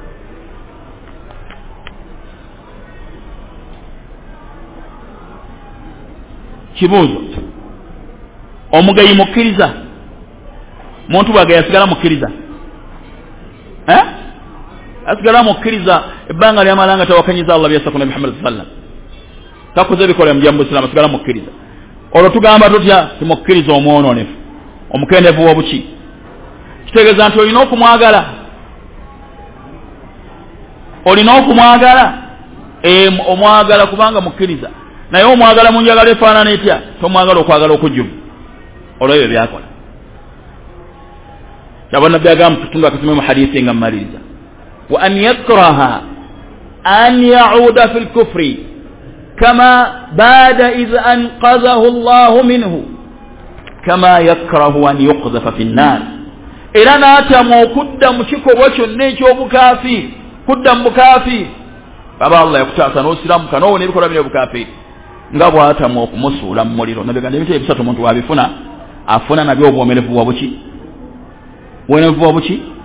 [SPEAKER 1] kibuuzo omugayi mukkiriza muntu bwagayi asigala mukkiriza asigala mukkiriza ebbanga lyamalanga tawakanyiza Allah byasa ku Nabi Muhammad sallallahu alaihi wasallam takoze bikola mu Islam asigala mukkiriza olwo tugamba tutya timukkiriza omwononefu omukendevu w'obuki kitegeeza nti olina okumwagala omwagala kubanga mukkiriza naye omwagala mu njagala efaanana etya tomwagala okwagala okujjuvu olwo ebyo byakola kyaba nabbi agamba tutunga akasome mu hadithi nga mmaliriza wa an yakraha an yauda fi lkufri kama baada idh anqadhahu Allahu minhu kama yakrahu an yuqdhafa fi nnar era n'atamwa okudda mu kikolwa kyonna eky'obukaafiiri kudda mu bukaafiiri baba Allah yakutaasa n'osiramuka n'owona ebikolwa bino ebukaafiiri nga bw'atamwa okumusuula mu muliro nabiganda ebintu ebisatu omuntu wabifuna afuna nabyo obwomerevu bwa buki bwomerevu bwa buki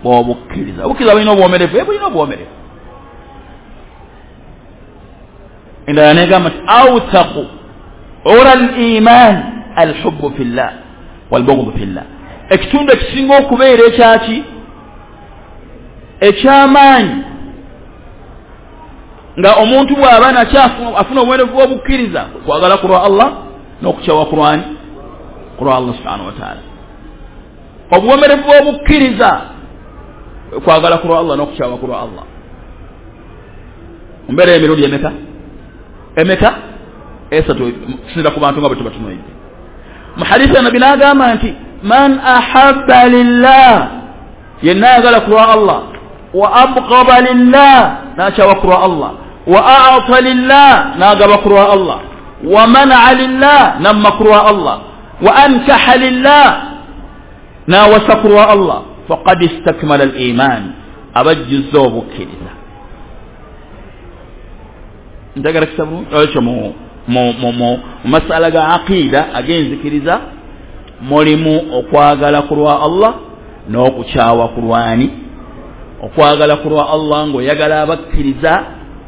[SPEAKER 1] bw'obukkiriza. Obukkiriza bulina obwomerevu, bulina obwomerevu. Endala negamba nti awthaqu ura al-iman al-hubbu fillah wal-bughdu fillah. Ekitundu ekisinga okubeera ekyaki eky'amaanyi nga omuntu bw'aba afuna obwerevu bw'obukkiriza kwagala kulwa Allah n'okukyawa kulwani kulwa Allah subhanahu wa ta'ala. Obwerevu bw'obukkiriza kwagala kulwa Allah n'okukyawa kulwa Allah. Mbere emirundi emeka esatu sinza ku bantu nga bwe tubatunoyidde. Mu hadisi Nabi n'agamba nti man ahabba lillah yenna ayagala kulwa Allah wa abghada lillah n'akyawa kulwa Allah wa a'ta lillah n'agaba kulwa Allah wa man'a lillah namma kulwa Allah wa ankaha lillah n'awasa kulwa Allah faqad istakmala al-iman abajjuzza obukkiriza. Ndagala kitabu ekyo mu masala ga aqida agenzikiriza mulimu okwagala kulwa Allah n'okukyawa kulwani. Okwagala kulwa Allah ng'oyagala abakkiriza,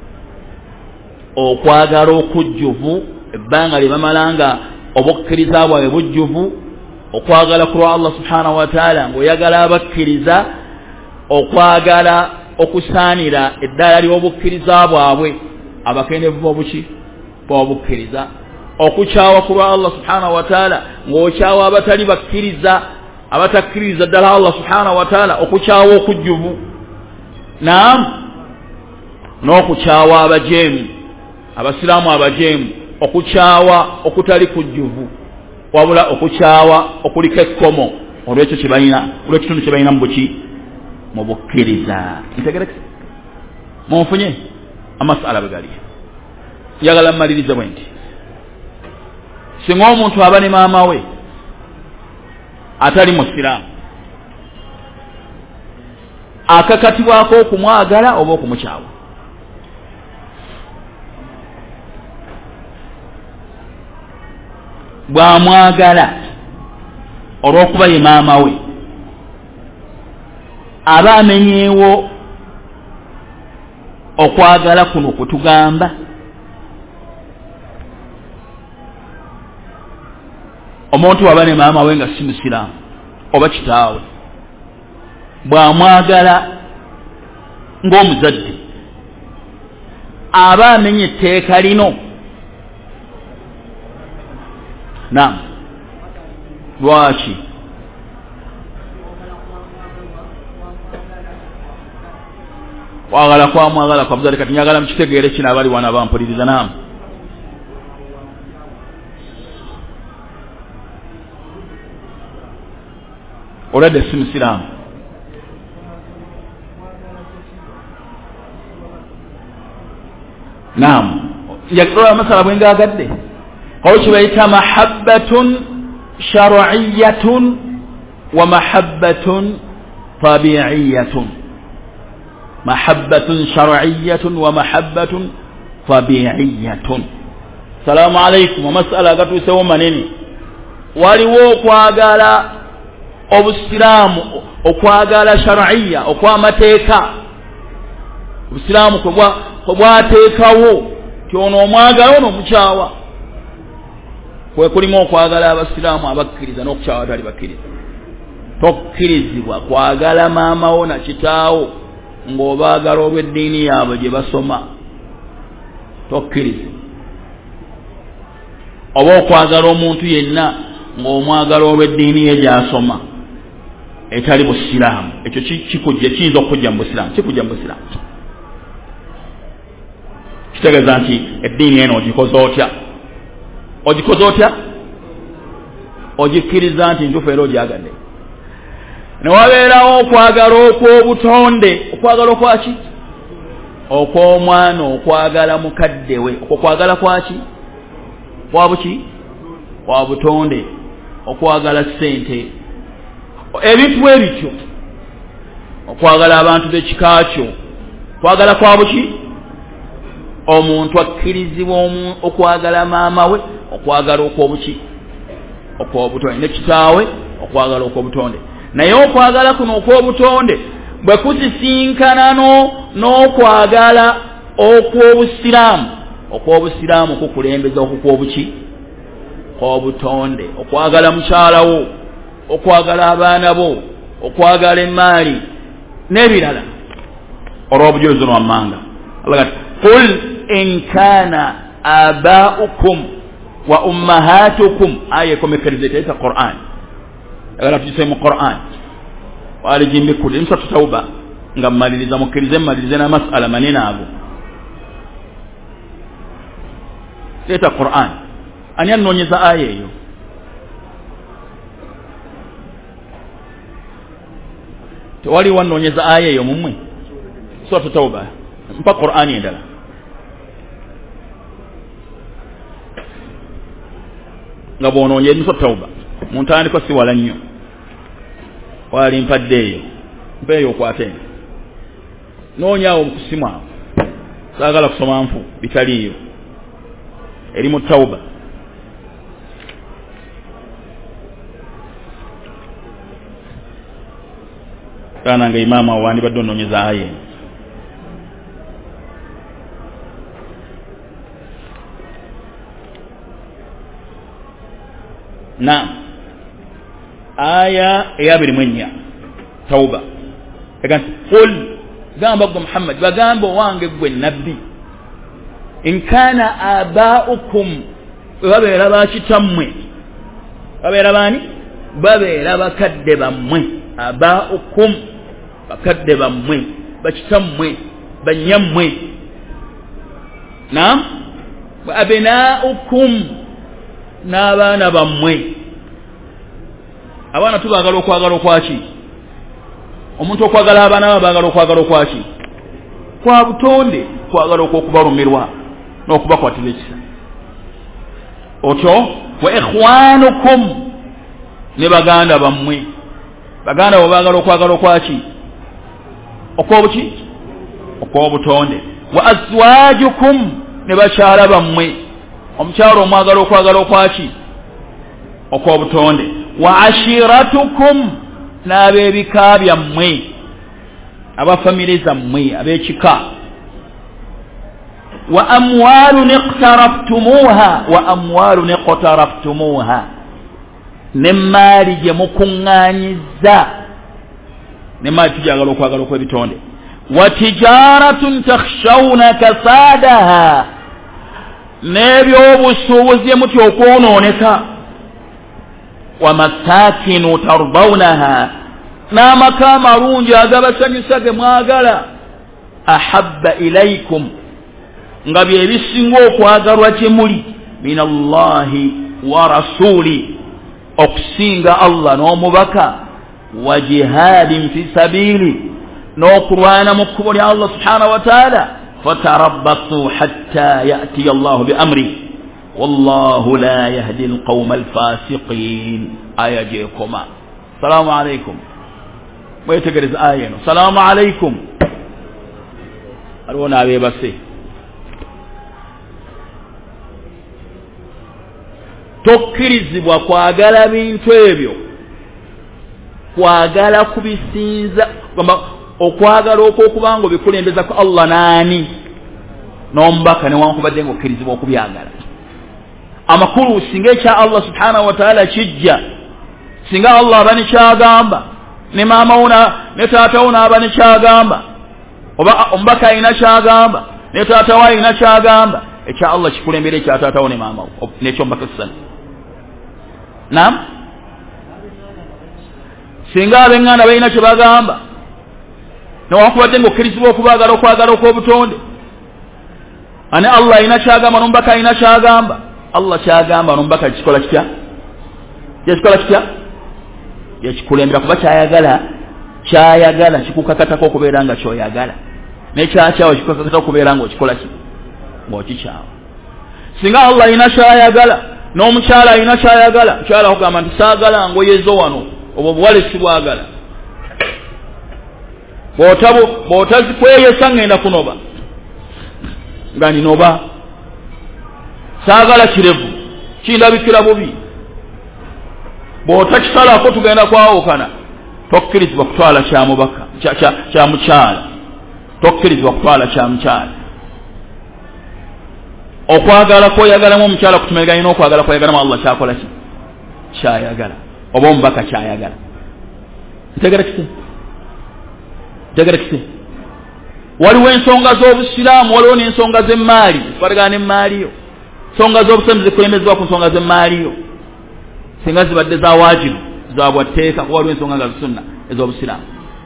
[SPEAKER 1] okwagala okujjuvu ebbanga lye bamalanga obukkiriza bwabwe bujjuvu. Okwagala kulwa Allah subhanahu wa ta'ala ng'oyagala abakkiriza, okwagala okusaanira eddala ly'obukkiriza bwabwe abakenevu b'obukkiriza. Okukyawa kulwa Allah subhanahu wa ta'ala ng'okyawa abatali bakkiriza, abatakkiriza ddala Allah subhanahu wa ta'ala, okukyawa okujjuvu. Naam, n'okukyawa abajeemu, abasiraamu abajeemu, okukyawa okutali kujjuvu, wabula okukyawa okuliko ekkomo olw'ekyo olw'ekitundu kye balina mu bukkiriza. Ntegerekese munfunye amasala bwe gali. Njagala mmalirize bwe nti singa omuntu aba ne maama we atali musiraamu, akakatibwako okumwagala oba okumukyawa. Bw'amwagala olw'okuba ye maama we, aba amenyeewo okwagala kuno kutugamba. Omuntu aba ne maama we nga si musiraamu oba kitaawe, bw'amwagala ng'omuzadde, aba amenye etteeka lino. Naam, lwaki? Kwagala kwamwagala kwa muzadde. Kati njagala mukitegeere kino abali wano abampuliriza. Naam, oladde si musiraamu, naam, njagala amasala bwe ngaagadde awo kibayita mahabbatun shar'iyyatun wa mahabbatun tabi'iyyatun. Mahabbatun shar'iyyatun wa mahabbatun tabi'iyyatun. Salaamu alaykum. Amasala agatuusewo manene. Waliwo okwagala obusiraamu, okwagala shar'iyya, okw'amateeka. Obusiraamu kwe bwateekawo ti ono omwagala ono omukyawa. Kwe kulimu okwagala abasiraamu abakkiriza n'okukyawa abatali bakkiriza. Tokkirizibwa kwagala maama wo na kitaawo ng'obaagala olw'eddiini yaabwe gye basoma. Tokkirizibwa. Oba okwagala omuntu yenna ng'omwagala olw'eddiini ye gy'asoma etali busiraamu. Ekyo kiyinza okujja mu busiraamu, kikujja mu busiraamu. Kitegeeza nti eddiini eno ogikoze otya? Ogikoze otya? Ogikkiriza nti ntuufu era ogyagadde. Ne wabeerawo okwagala okw'obutonde. Okwagala okwaki? Okw'omwana, okwagala mukadde we. Okwo kwagala kwaki? Kwa buki? Kwa butonde. Okwagala ssente, ebintu bwe bityo. Okwagala abantu b'ekika kyo. Kwagala kwa buki? Omuntu akkirizibwa okwagala maama we, okwagala okw'obuki? Okw'obutonde. Ne kitaawe okwagala okw'obutonde. Naye okwagala kuno okw'obutonde bwe kusisinkana n'okwagala okw'obusiraamu kukulembeza okukw'obuki obutonde okwagala mukyala wo okwagala abaana bo okwagala emaali n'ebirala olw'obujozi n'wammanga Allah kati qul in kana aba'ukum wa ummahatukum aya komekereze teta Qur'an agala tujise mu Qur'an wali jimbe kuli msa tutauba nga mmaliriza mukirize na masala manena ago teta Qur'an ani anonyeza aya eyo tewali wanonyeza aya eyo mumwe so tutauba mpa Qur'ani endala nga bononye nso tauba muntu andiko si wala nnyo wali mpadde eyo mpeyo kwate nonyaawo mukusimwa saagala kusoma nfu bitaliyo eri mu tauba kana nga imama wandi badde ononyeza aye na aya ya birimenya tauba egan qul gamba go Muhammad bagamba wange gwe nabbi in kana aba'ukum babera bakitamwe babera bani babera bakadde bammwe aba'ukum bakadde bammwe bakitamwe banyammwe na wa abna'ukum n'abaana bammwe abaana tubagala okwagala okwaki omuntu okwagala abaana bagala okwagala okwaki kwa butonde kwagala okubalumirwa n'okubakwatira ekisa otyo wa ikhwanukum ne baganda bammwe baganda bagala okwagala okwaki okwobuki okwobutonde wa azwajukum ne bakyala bammwe omukyalo omwagala okwagala okwaki okwobutonde wa ashiratukum n'abebika byammwe abafamile zammwe abekika wa amwalun iqtaraftumuha n'emmaali gye mukuŋŋaanyiza n'emmaali tujagala okwagala okwebitonde wa tijaratun takhshawna kasadaha n'ebyobusuubuzi mutya okwonooneka wa masakinu tardawnaha n'amaka amalungi agabasanyusa ge mwagala ahabba ilaykum nga byebisinga okwagalwa gye muli min Allahi wa rasuli okusinga Allah n'omubaka wa jihadin fi sabili n'okulwana mu kkubo lya Allah subhanahu wa ta'ala fatarabbasu hatta ya'ti Allah bi amri wallahu la yahdi alqawma alfasiqin aya jekoma salamu alaykum mwetegereza aya eno salamu alaykum alwona abebase tokkirizibwa kwagala bintu ebyo kwagala kubisinza kwamba okwagala okukubanga bikulembeza ku Allah nani nombaka ne wankubadde ngokkirizibwa okubyagala amakulu singa ekya Allah subhanahu wa ta'ala kijja singa Allah abani kyagamba ne mama una ne taata una abani kyagamba oba ombaka ayina kyagamba ne taata wa ayina kyagamba ekya Allah kikulembera ekya taata wa ne mama nekyo mbaka sana naam singa abengana bayina kye bagamba newankubadde ng'okkirizibwa okubagala okwagala okw'obutonde ani Allah ayina kyagamba n'omubaka ayina kyagamba Allah kyagamba n'omubaka kikola kitya kyekikola kitya yekikulembera kuba kyayagala kikukakatako okubeera nga kyoyagala nekyakyawo kikukakatako okubeera ng'okikola ki ng'okikyawa singa Allah ayina kyayagala n'omukyala ayina kyayagala mukyala akugamba nti saagala ngoyezo wano obwo buwale sibwagala bw'otazikweyesa ngenda kunoba nga ninoba saagala kirevu kindabikira bubi bw'otakisalako tugenda kwawukana tokkirizibwa kutwala kya mubaka kya mukyala, tokkirizibwa kutwala kya mukyala. Okwagala kwoyagalamu omukyala kutumeraganye n'okwagala kwoyagalamu Allah kyakola ki? Kyayagala. Oba omubaka kyayagala. Ntegerekise waliwo ensonga z'obusiraamu, waliwo n'ensonga z'emmaali. Zifaligana n'emmaali yo. Ensonga z'obusiraamu zikulembezebwa ku nsonga z'emmaali yo, singa zibadde za waajibu, za bwatteeka. Waliwo ensonga nga sunna ez'obusiraamu.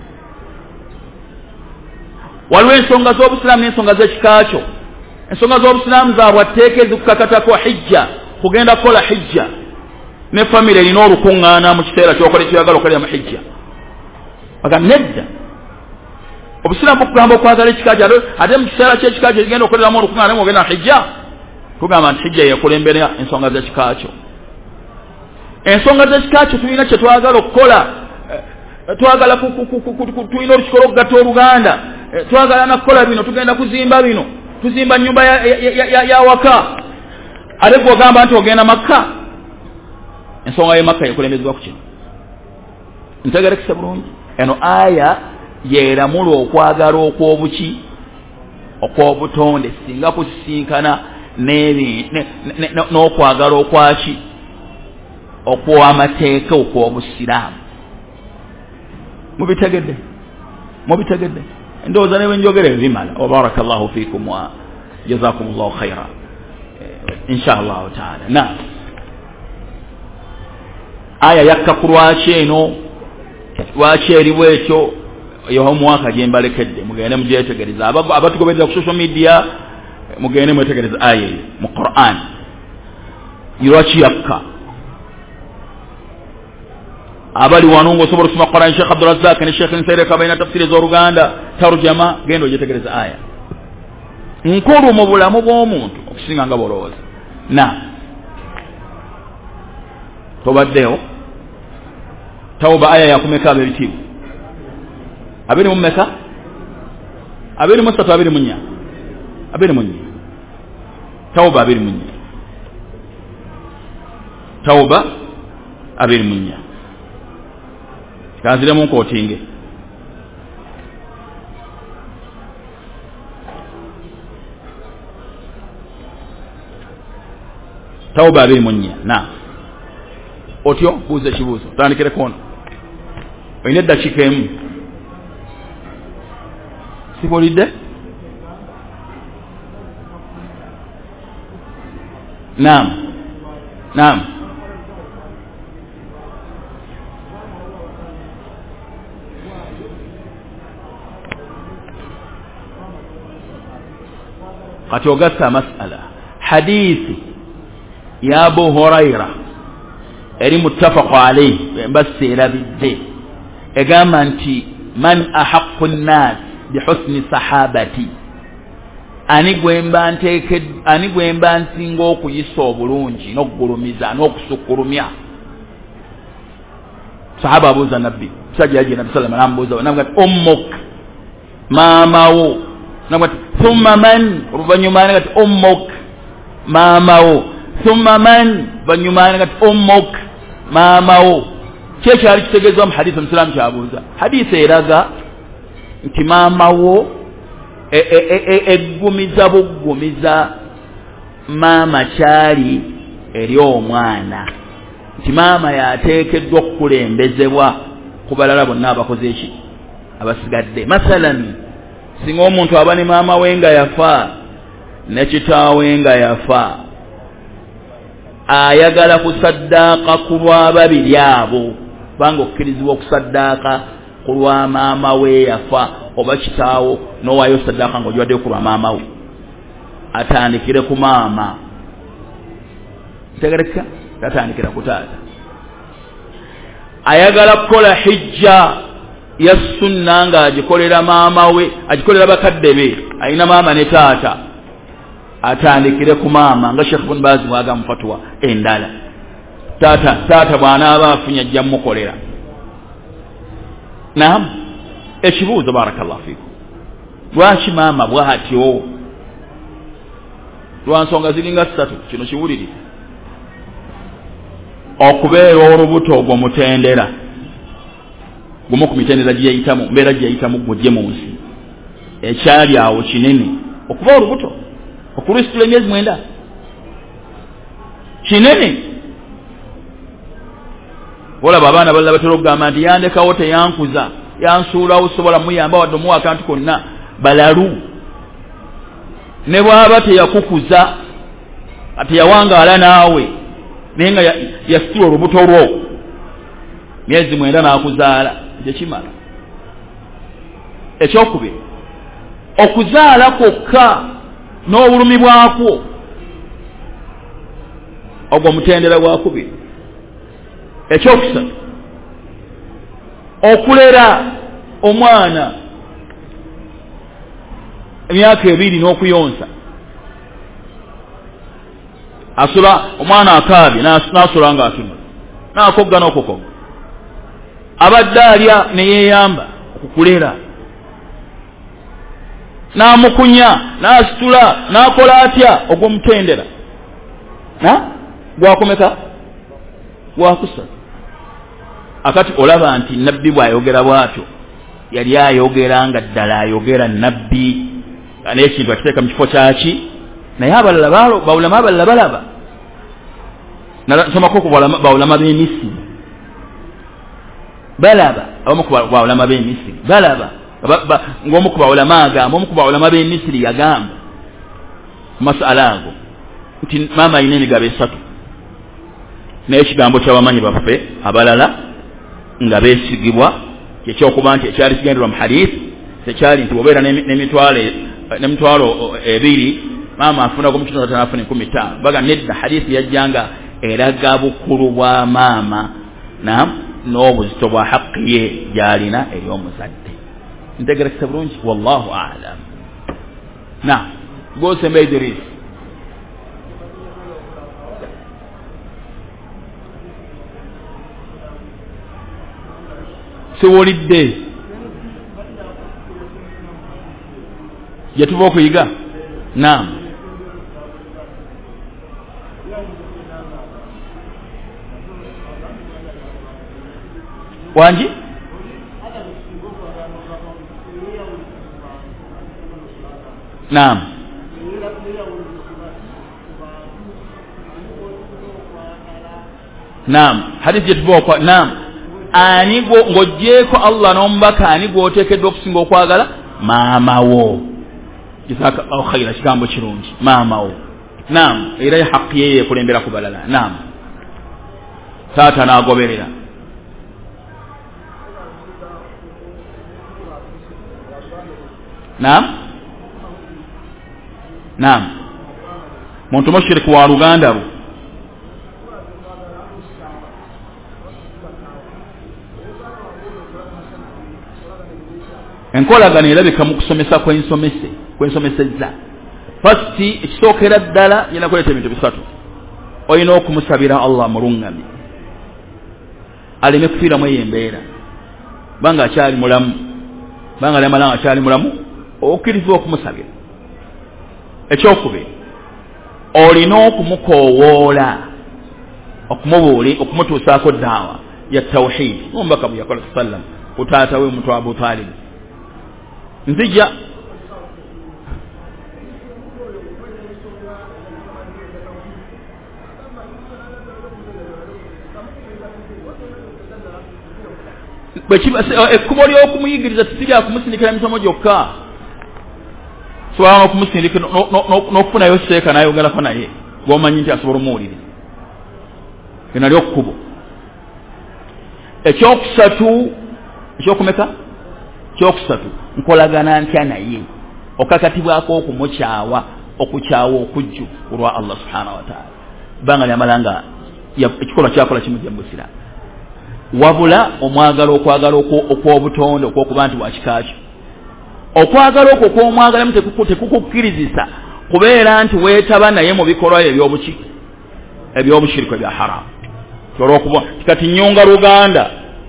[SPEAKER 1] Waliwo ensonga z'obusiraamu n'ensonga z'ekikaakyo. Ensonga z'obusiraamu za bwatteeka ezikukakatako hijja, kugenda kukola hijja ne famire erina olukuŋŋaana mu kiseera ky'okola ekyoyagala okolera mu hijja. Aga nedda obusiraamu bukugamba okwagala ekikaakyo, ate mu kiseera ky'ekikaakyo ekigenda okoleramu olukuŋŋaana ogenda hijja, tugamba nti hijja yekulembera ensonga z'ekikaakyo. Ensonga z'ekikaakyo tulina kye twagala okukola. Twagala tulina olukikolo okugatta oluganda, twagala nakukola bino, tugenda kuzimba bino, tuzimba nnyumba ya waka, ate gwogamba nti ogenda Makka. Ensonga ye Makka yekulembezebwa ku kino. Ntegerekese bulungi. Eno aya yeeramula okwagala okw'obuki, okw'obutonde, singa kusisinkana n'okwagala okwaki, okw'amateeka okw'obusiraamu. Mubitegedde ndowooza ne bwe njogera bimala. Wa barakallahu fiikum wa jazakumullahu khaira inshallah taala. Na aya yakka ku lwaki eno, lwaki eri bwekyo, yoho mwaka gyembalekedde, mugende mugyetegereza. Abatugobereza ku social media mugende mwetegereza aya mu Qur'an lwaki yakka. Abali wano ng'osobola okusoma Qur'an, Sheikh Abdul Razzaq ne Sheikh Nsaire kabaina tafsiri z'Oluganda, tarjama, genda ogyetegereza aya. Nkulu mu bulamu bw'omuntu okusinga nga bw'olowooza. Na tobaddeyo tawuba aya yakumeka ab'ebitiibwa 24 24 tawuba 24 tawuba 24 kanziremu nkootinge. Tawuba 24 na otyo buuza ekibuuzo, tandikire kono. Oyina eddakiika emu. Sibulidde? Naam. Kati ogassa mas'ala hadithi ya Abu Huraira eri muttafaqu alayhi mbasi erabidde egamba nti man ahaqqu nnas bihusni sahabati, ani gwemba nsinga okuyisa obulungi n'okugulumiza n'okusukkulumya. Sahaba abuuza nabbi, musajja yaje nabbi sallallahu alayhi wa sallam namuga ummuk, maamawo, namuga thumma man, oluvannyuma nagati ummuk, maamawo, thumma man, oluvannyuma nagati ummuk, maamawo. Kyekyali kitegeezebwa mu hadisi omusiraamu kyabuuza. Hadisi eraga nti maamawo eggumiza buggumiza maama kyali eri omwana, nti maama yateekeddwa okukulembezebwa ku balala bonna abakoze eki, abasigadde. Masalan, singa omuntu aba ne maama we nga yafa ne kitaawe nga yafa, ayagala kusaddaaka ku lw'ababiri abo, kubanga okkirizibwa okusaddaaka ku lwa maama we yafa oba kitaawo, n'owaayo saddaaka ng'ogiwaddeyo ku lwa maama we, atandikire ku maama. Ntegereka? Tatandikira ku taata. Ayagala kukola hijja ya sunna ng'agikolera maama we, agikolera bakadde be, alina maama ne taata, atandikire ku maama nga Sheikh Ibn Baz bw'agamba mu fatwa endala. Taata bw'anaaba afunye ajja mukolera. Naam, ekibuuzo barakallahu fiikum. Lwaki maama bw'atyo? Lwa nsonga ziringa 3. Kino kiwulire. Okubeera olubuto ogwo mutendera gumu ku mitendera gye yayitamu mbeera gye yayitamu gujje mu nsi ekyali awo kinene okuba olubuto okulusitula emyezi 9 kinene olaba abaana balala batera okugamba nti yandekawo teyankuza yansuulawo sobola muyamba wadde omuwa akantu konna balalu ne bwaba teyakukuza teyawangaala naawe naye nga yasitula olubuto lwo myezi 9 n'akuzaala tekimala ekyokubiri okuzaala kwokka n'obulumi bwakwo ogwo mutendera gwakubiri ekyokusatu okulera omwana emyaka 2 n'okuyonsa asula omwana akaabye n'asula nga atunula n'akogga n'okukogga abadde alya ne yeeyamba okukulera n'amukunya n'asitula n'akola atya ogw'omutendera gwakomeka gwakusatu akati olaba nti nabbi bw'ayogera bw'atyo yali ayogera nga ddala ayogera nabbi n'ekintu akiteeka mu kifo kyaki naye abalala bawulama abalala balaba nasomako ku bawulama b'emisiri balaba abamu ku bawulama b'emisiri balaba ng'omu ku bawulama agamba omu ku bawulama b'emisiri yagamba ku masala ago nti maama alina emigabo 3 naye ekigambo ky'abamanyi baffe abalala nga beesigibwa kyekyokuba nti ekyali kigenderwa mu hadisi tekyali nti obeera n'emitwalo 2 maama afuna ku mukino tanafuna 15 baga nedda hadisi yajjanga eraga bukulu bwa maama n'obuzito bwa haqqi ye gyalina eri omuzadde ntegerekesa bulungi wallahu a'lam gwosemba Idris siwulidde gyetuva okuyiga wangi hadith gyetuva okwa ani ng'oggyeko Allah n'omubaka ani gw'oteekeddwa okusinga okwagala maama wo jisaka au khaira kigambo kirungi maama wo era haqqi ye ekulembera ku balala taata n'agoberera muntu mushiriki wa Luganda ru enkolagana erabika mu kusomesa kwensomesezza fasti ekisookera ddala yina kuleeta ebintu 3 olina okumusabira Allah mulungami aleme kufiiramu ey'embeera banga akyali mulamu banga amalanga akyali mulamu okkirizibwa okumusabira ekyokubiri olina okumukoowoola okumutuusaako daawa ya tawhid omubaka bwe yakola sallam kutaata we omuntu Abu Talib nzija ekkubo ly'okumuyigiriza tisirya kumusindikira emisomo gyokka sobola n'okumusindika n'okufunayo seeka n'ayogerako naye gw'omanyi nti asobola omuwuliriza nalyo kkubo ekyokumeka kyokusatu nkolagana ntya naye okakatibwako okumukyawa okukyawa okujju olwa Allah subhanahu wa ta'ala banga lyamalanga ekikolwa kyakola kimujembusira wabula okwagala okw'obutonde okwokuba nti wakikakyo okwagala okwo kw'omwagalamu tekukukkirizisa kubeera nti weetaba naye mu bikolwa ebyobushiriko ebya haramu olwokuba kati nnyunga Luganda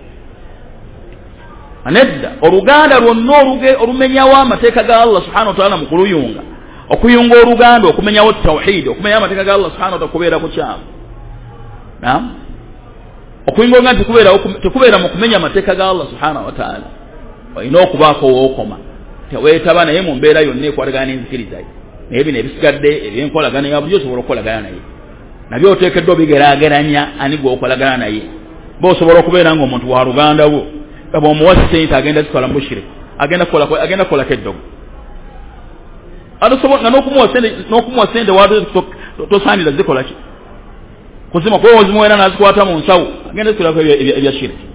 [SPEAKER 1] anedda oluganda lwonna olumenyawo amateeka ga Allah subhanahu wa ta'ala mu kuluyunga okuyunga oluganda okumenyawo tawhid okumenyawo amateeka ga Allah subhanahu wa ta'ala kubeera ku kyamu okuyinga nga tekubeera mu kumenya amateeka ga Allah subhanahu wa ta'ala olina okubaako wookoma teweetaba naye mu mbeera yonna ekwatagana n'enzikiriza naye bino ebisigadde ebyenkolagana ya bulijjo osobola okukolagana naye nabyo oteekeddwa obigeraageranya ani gw'okolagana naye b'osobola okubeera ng'omuntu wa luganda wo aba omuwa ssente agenda zikola mushiriki agenda kukolako eddogo atosobola n'okumuwa ssente waate tosaanira zikola ki kuzima kuba ozimuweera n'azikwata mu nsawo agenda zikolako ebya shiriki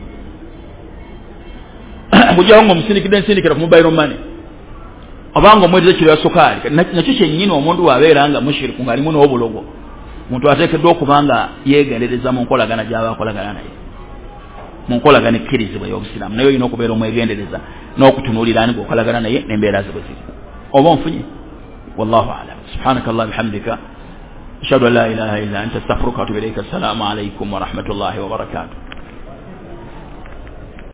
[SPEAKER 1] kujjawo ng'omusindikidde ku mobile money obanga omwedde kiro ya sukaali nakyo kyennyini omuntu bw'abeera nga mushiriku ng'alimu n'obulogo omuntu ateekeddwa okuba nga yeegendereza mu nkolagana gy'aba akolagana naye mu nkolagana ekkirizibwa y'obusiraamu naye olina okubeera omwegendereza n'okutunuulira ani gweokolagana naye n'embeera ze bwe ziri oba onfunye wallahu alam subhanaka allah bihamdika ashhadu an la ilaha illa anta astaghfiruka wa atubu ilayka assalamu alaykum wa rahmatullahi wa barakatuh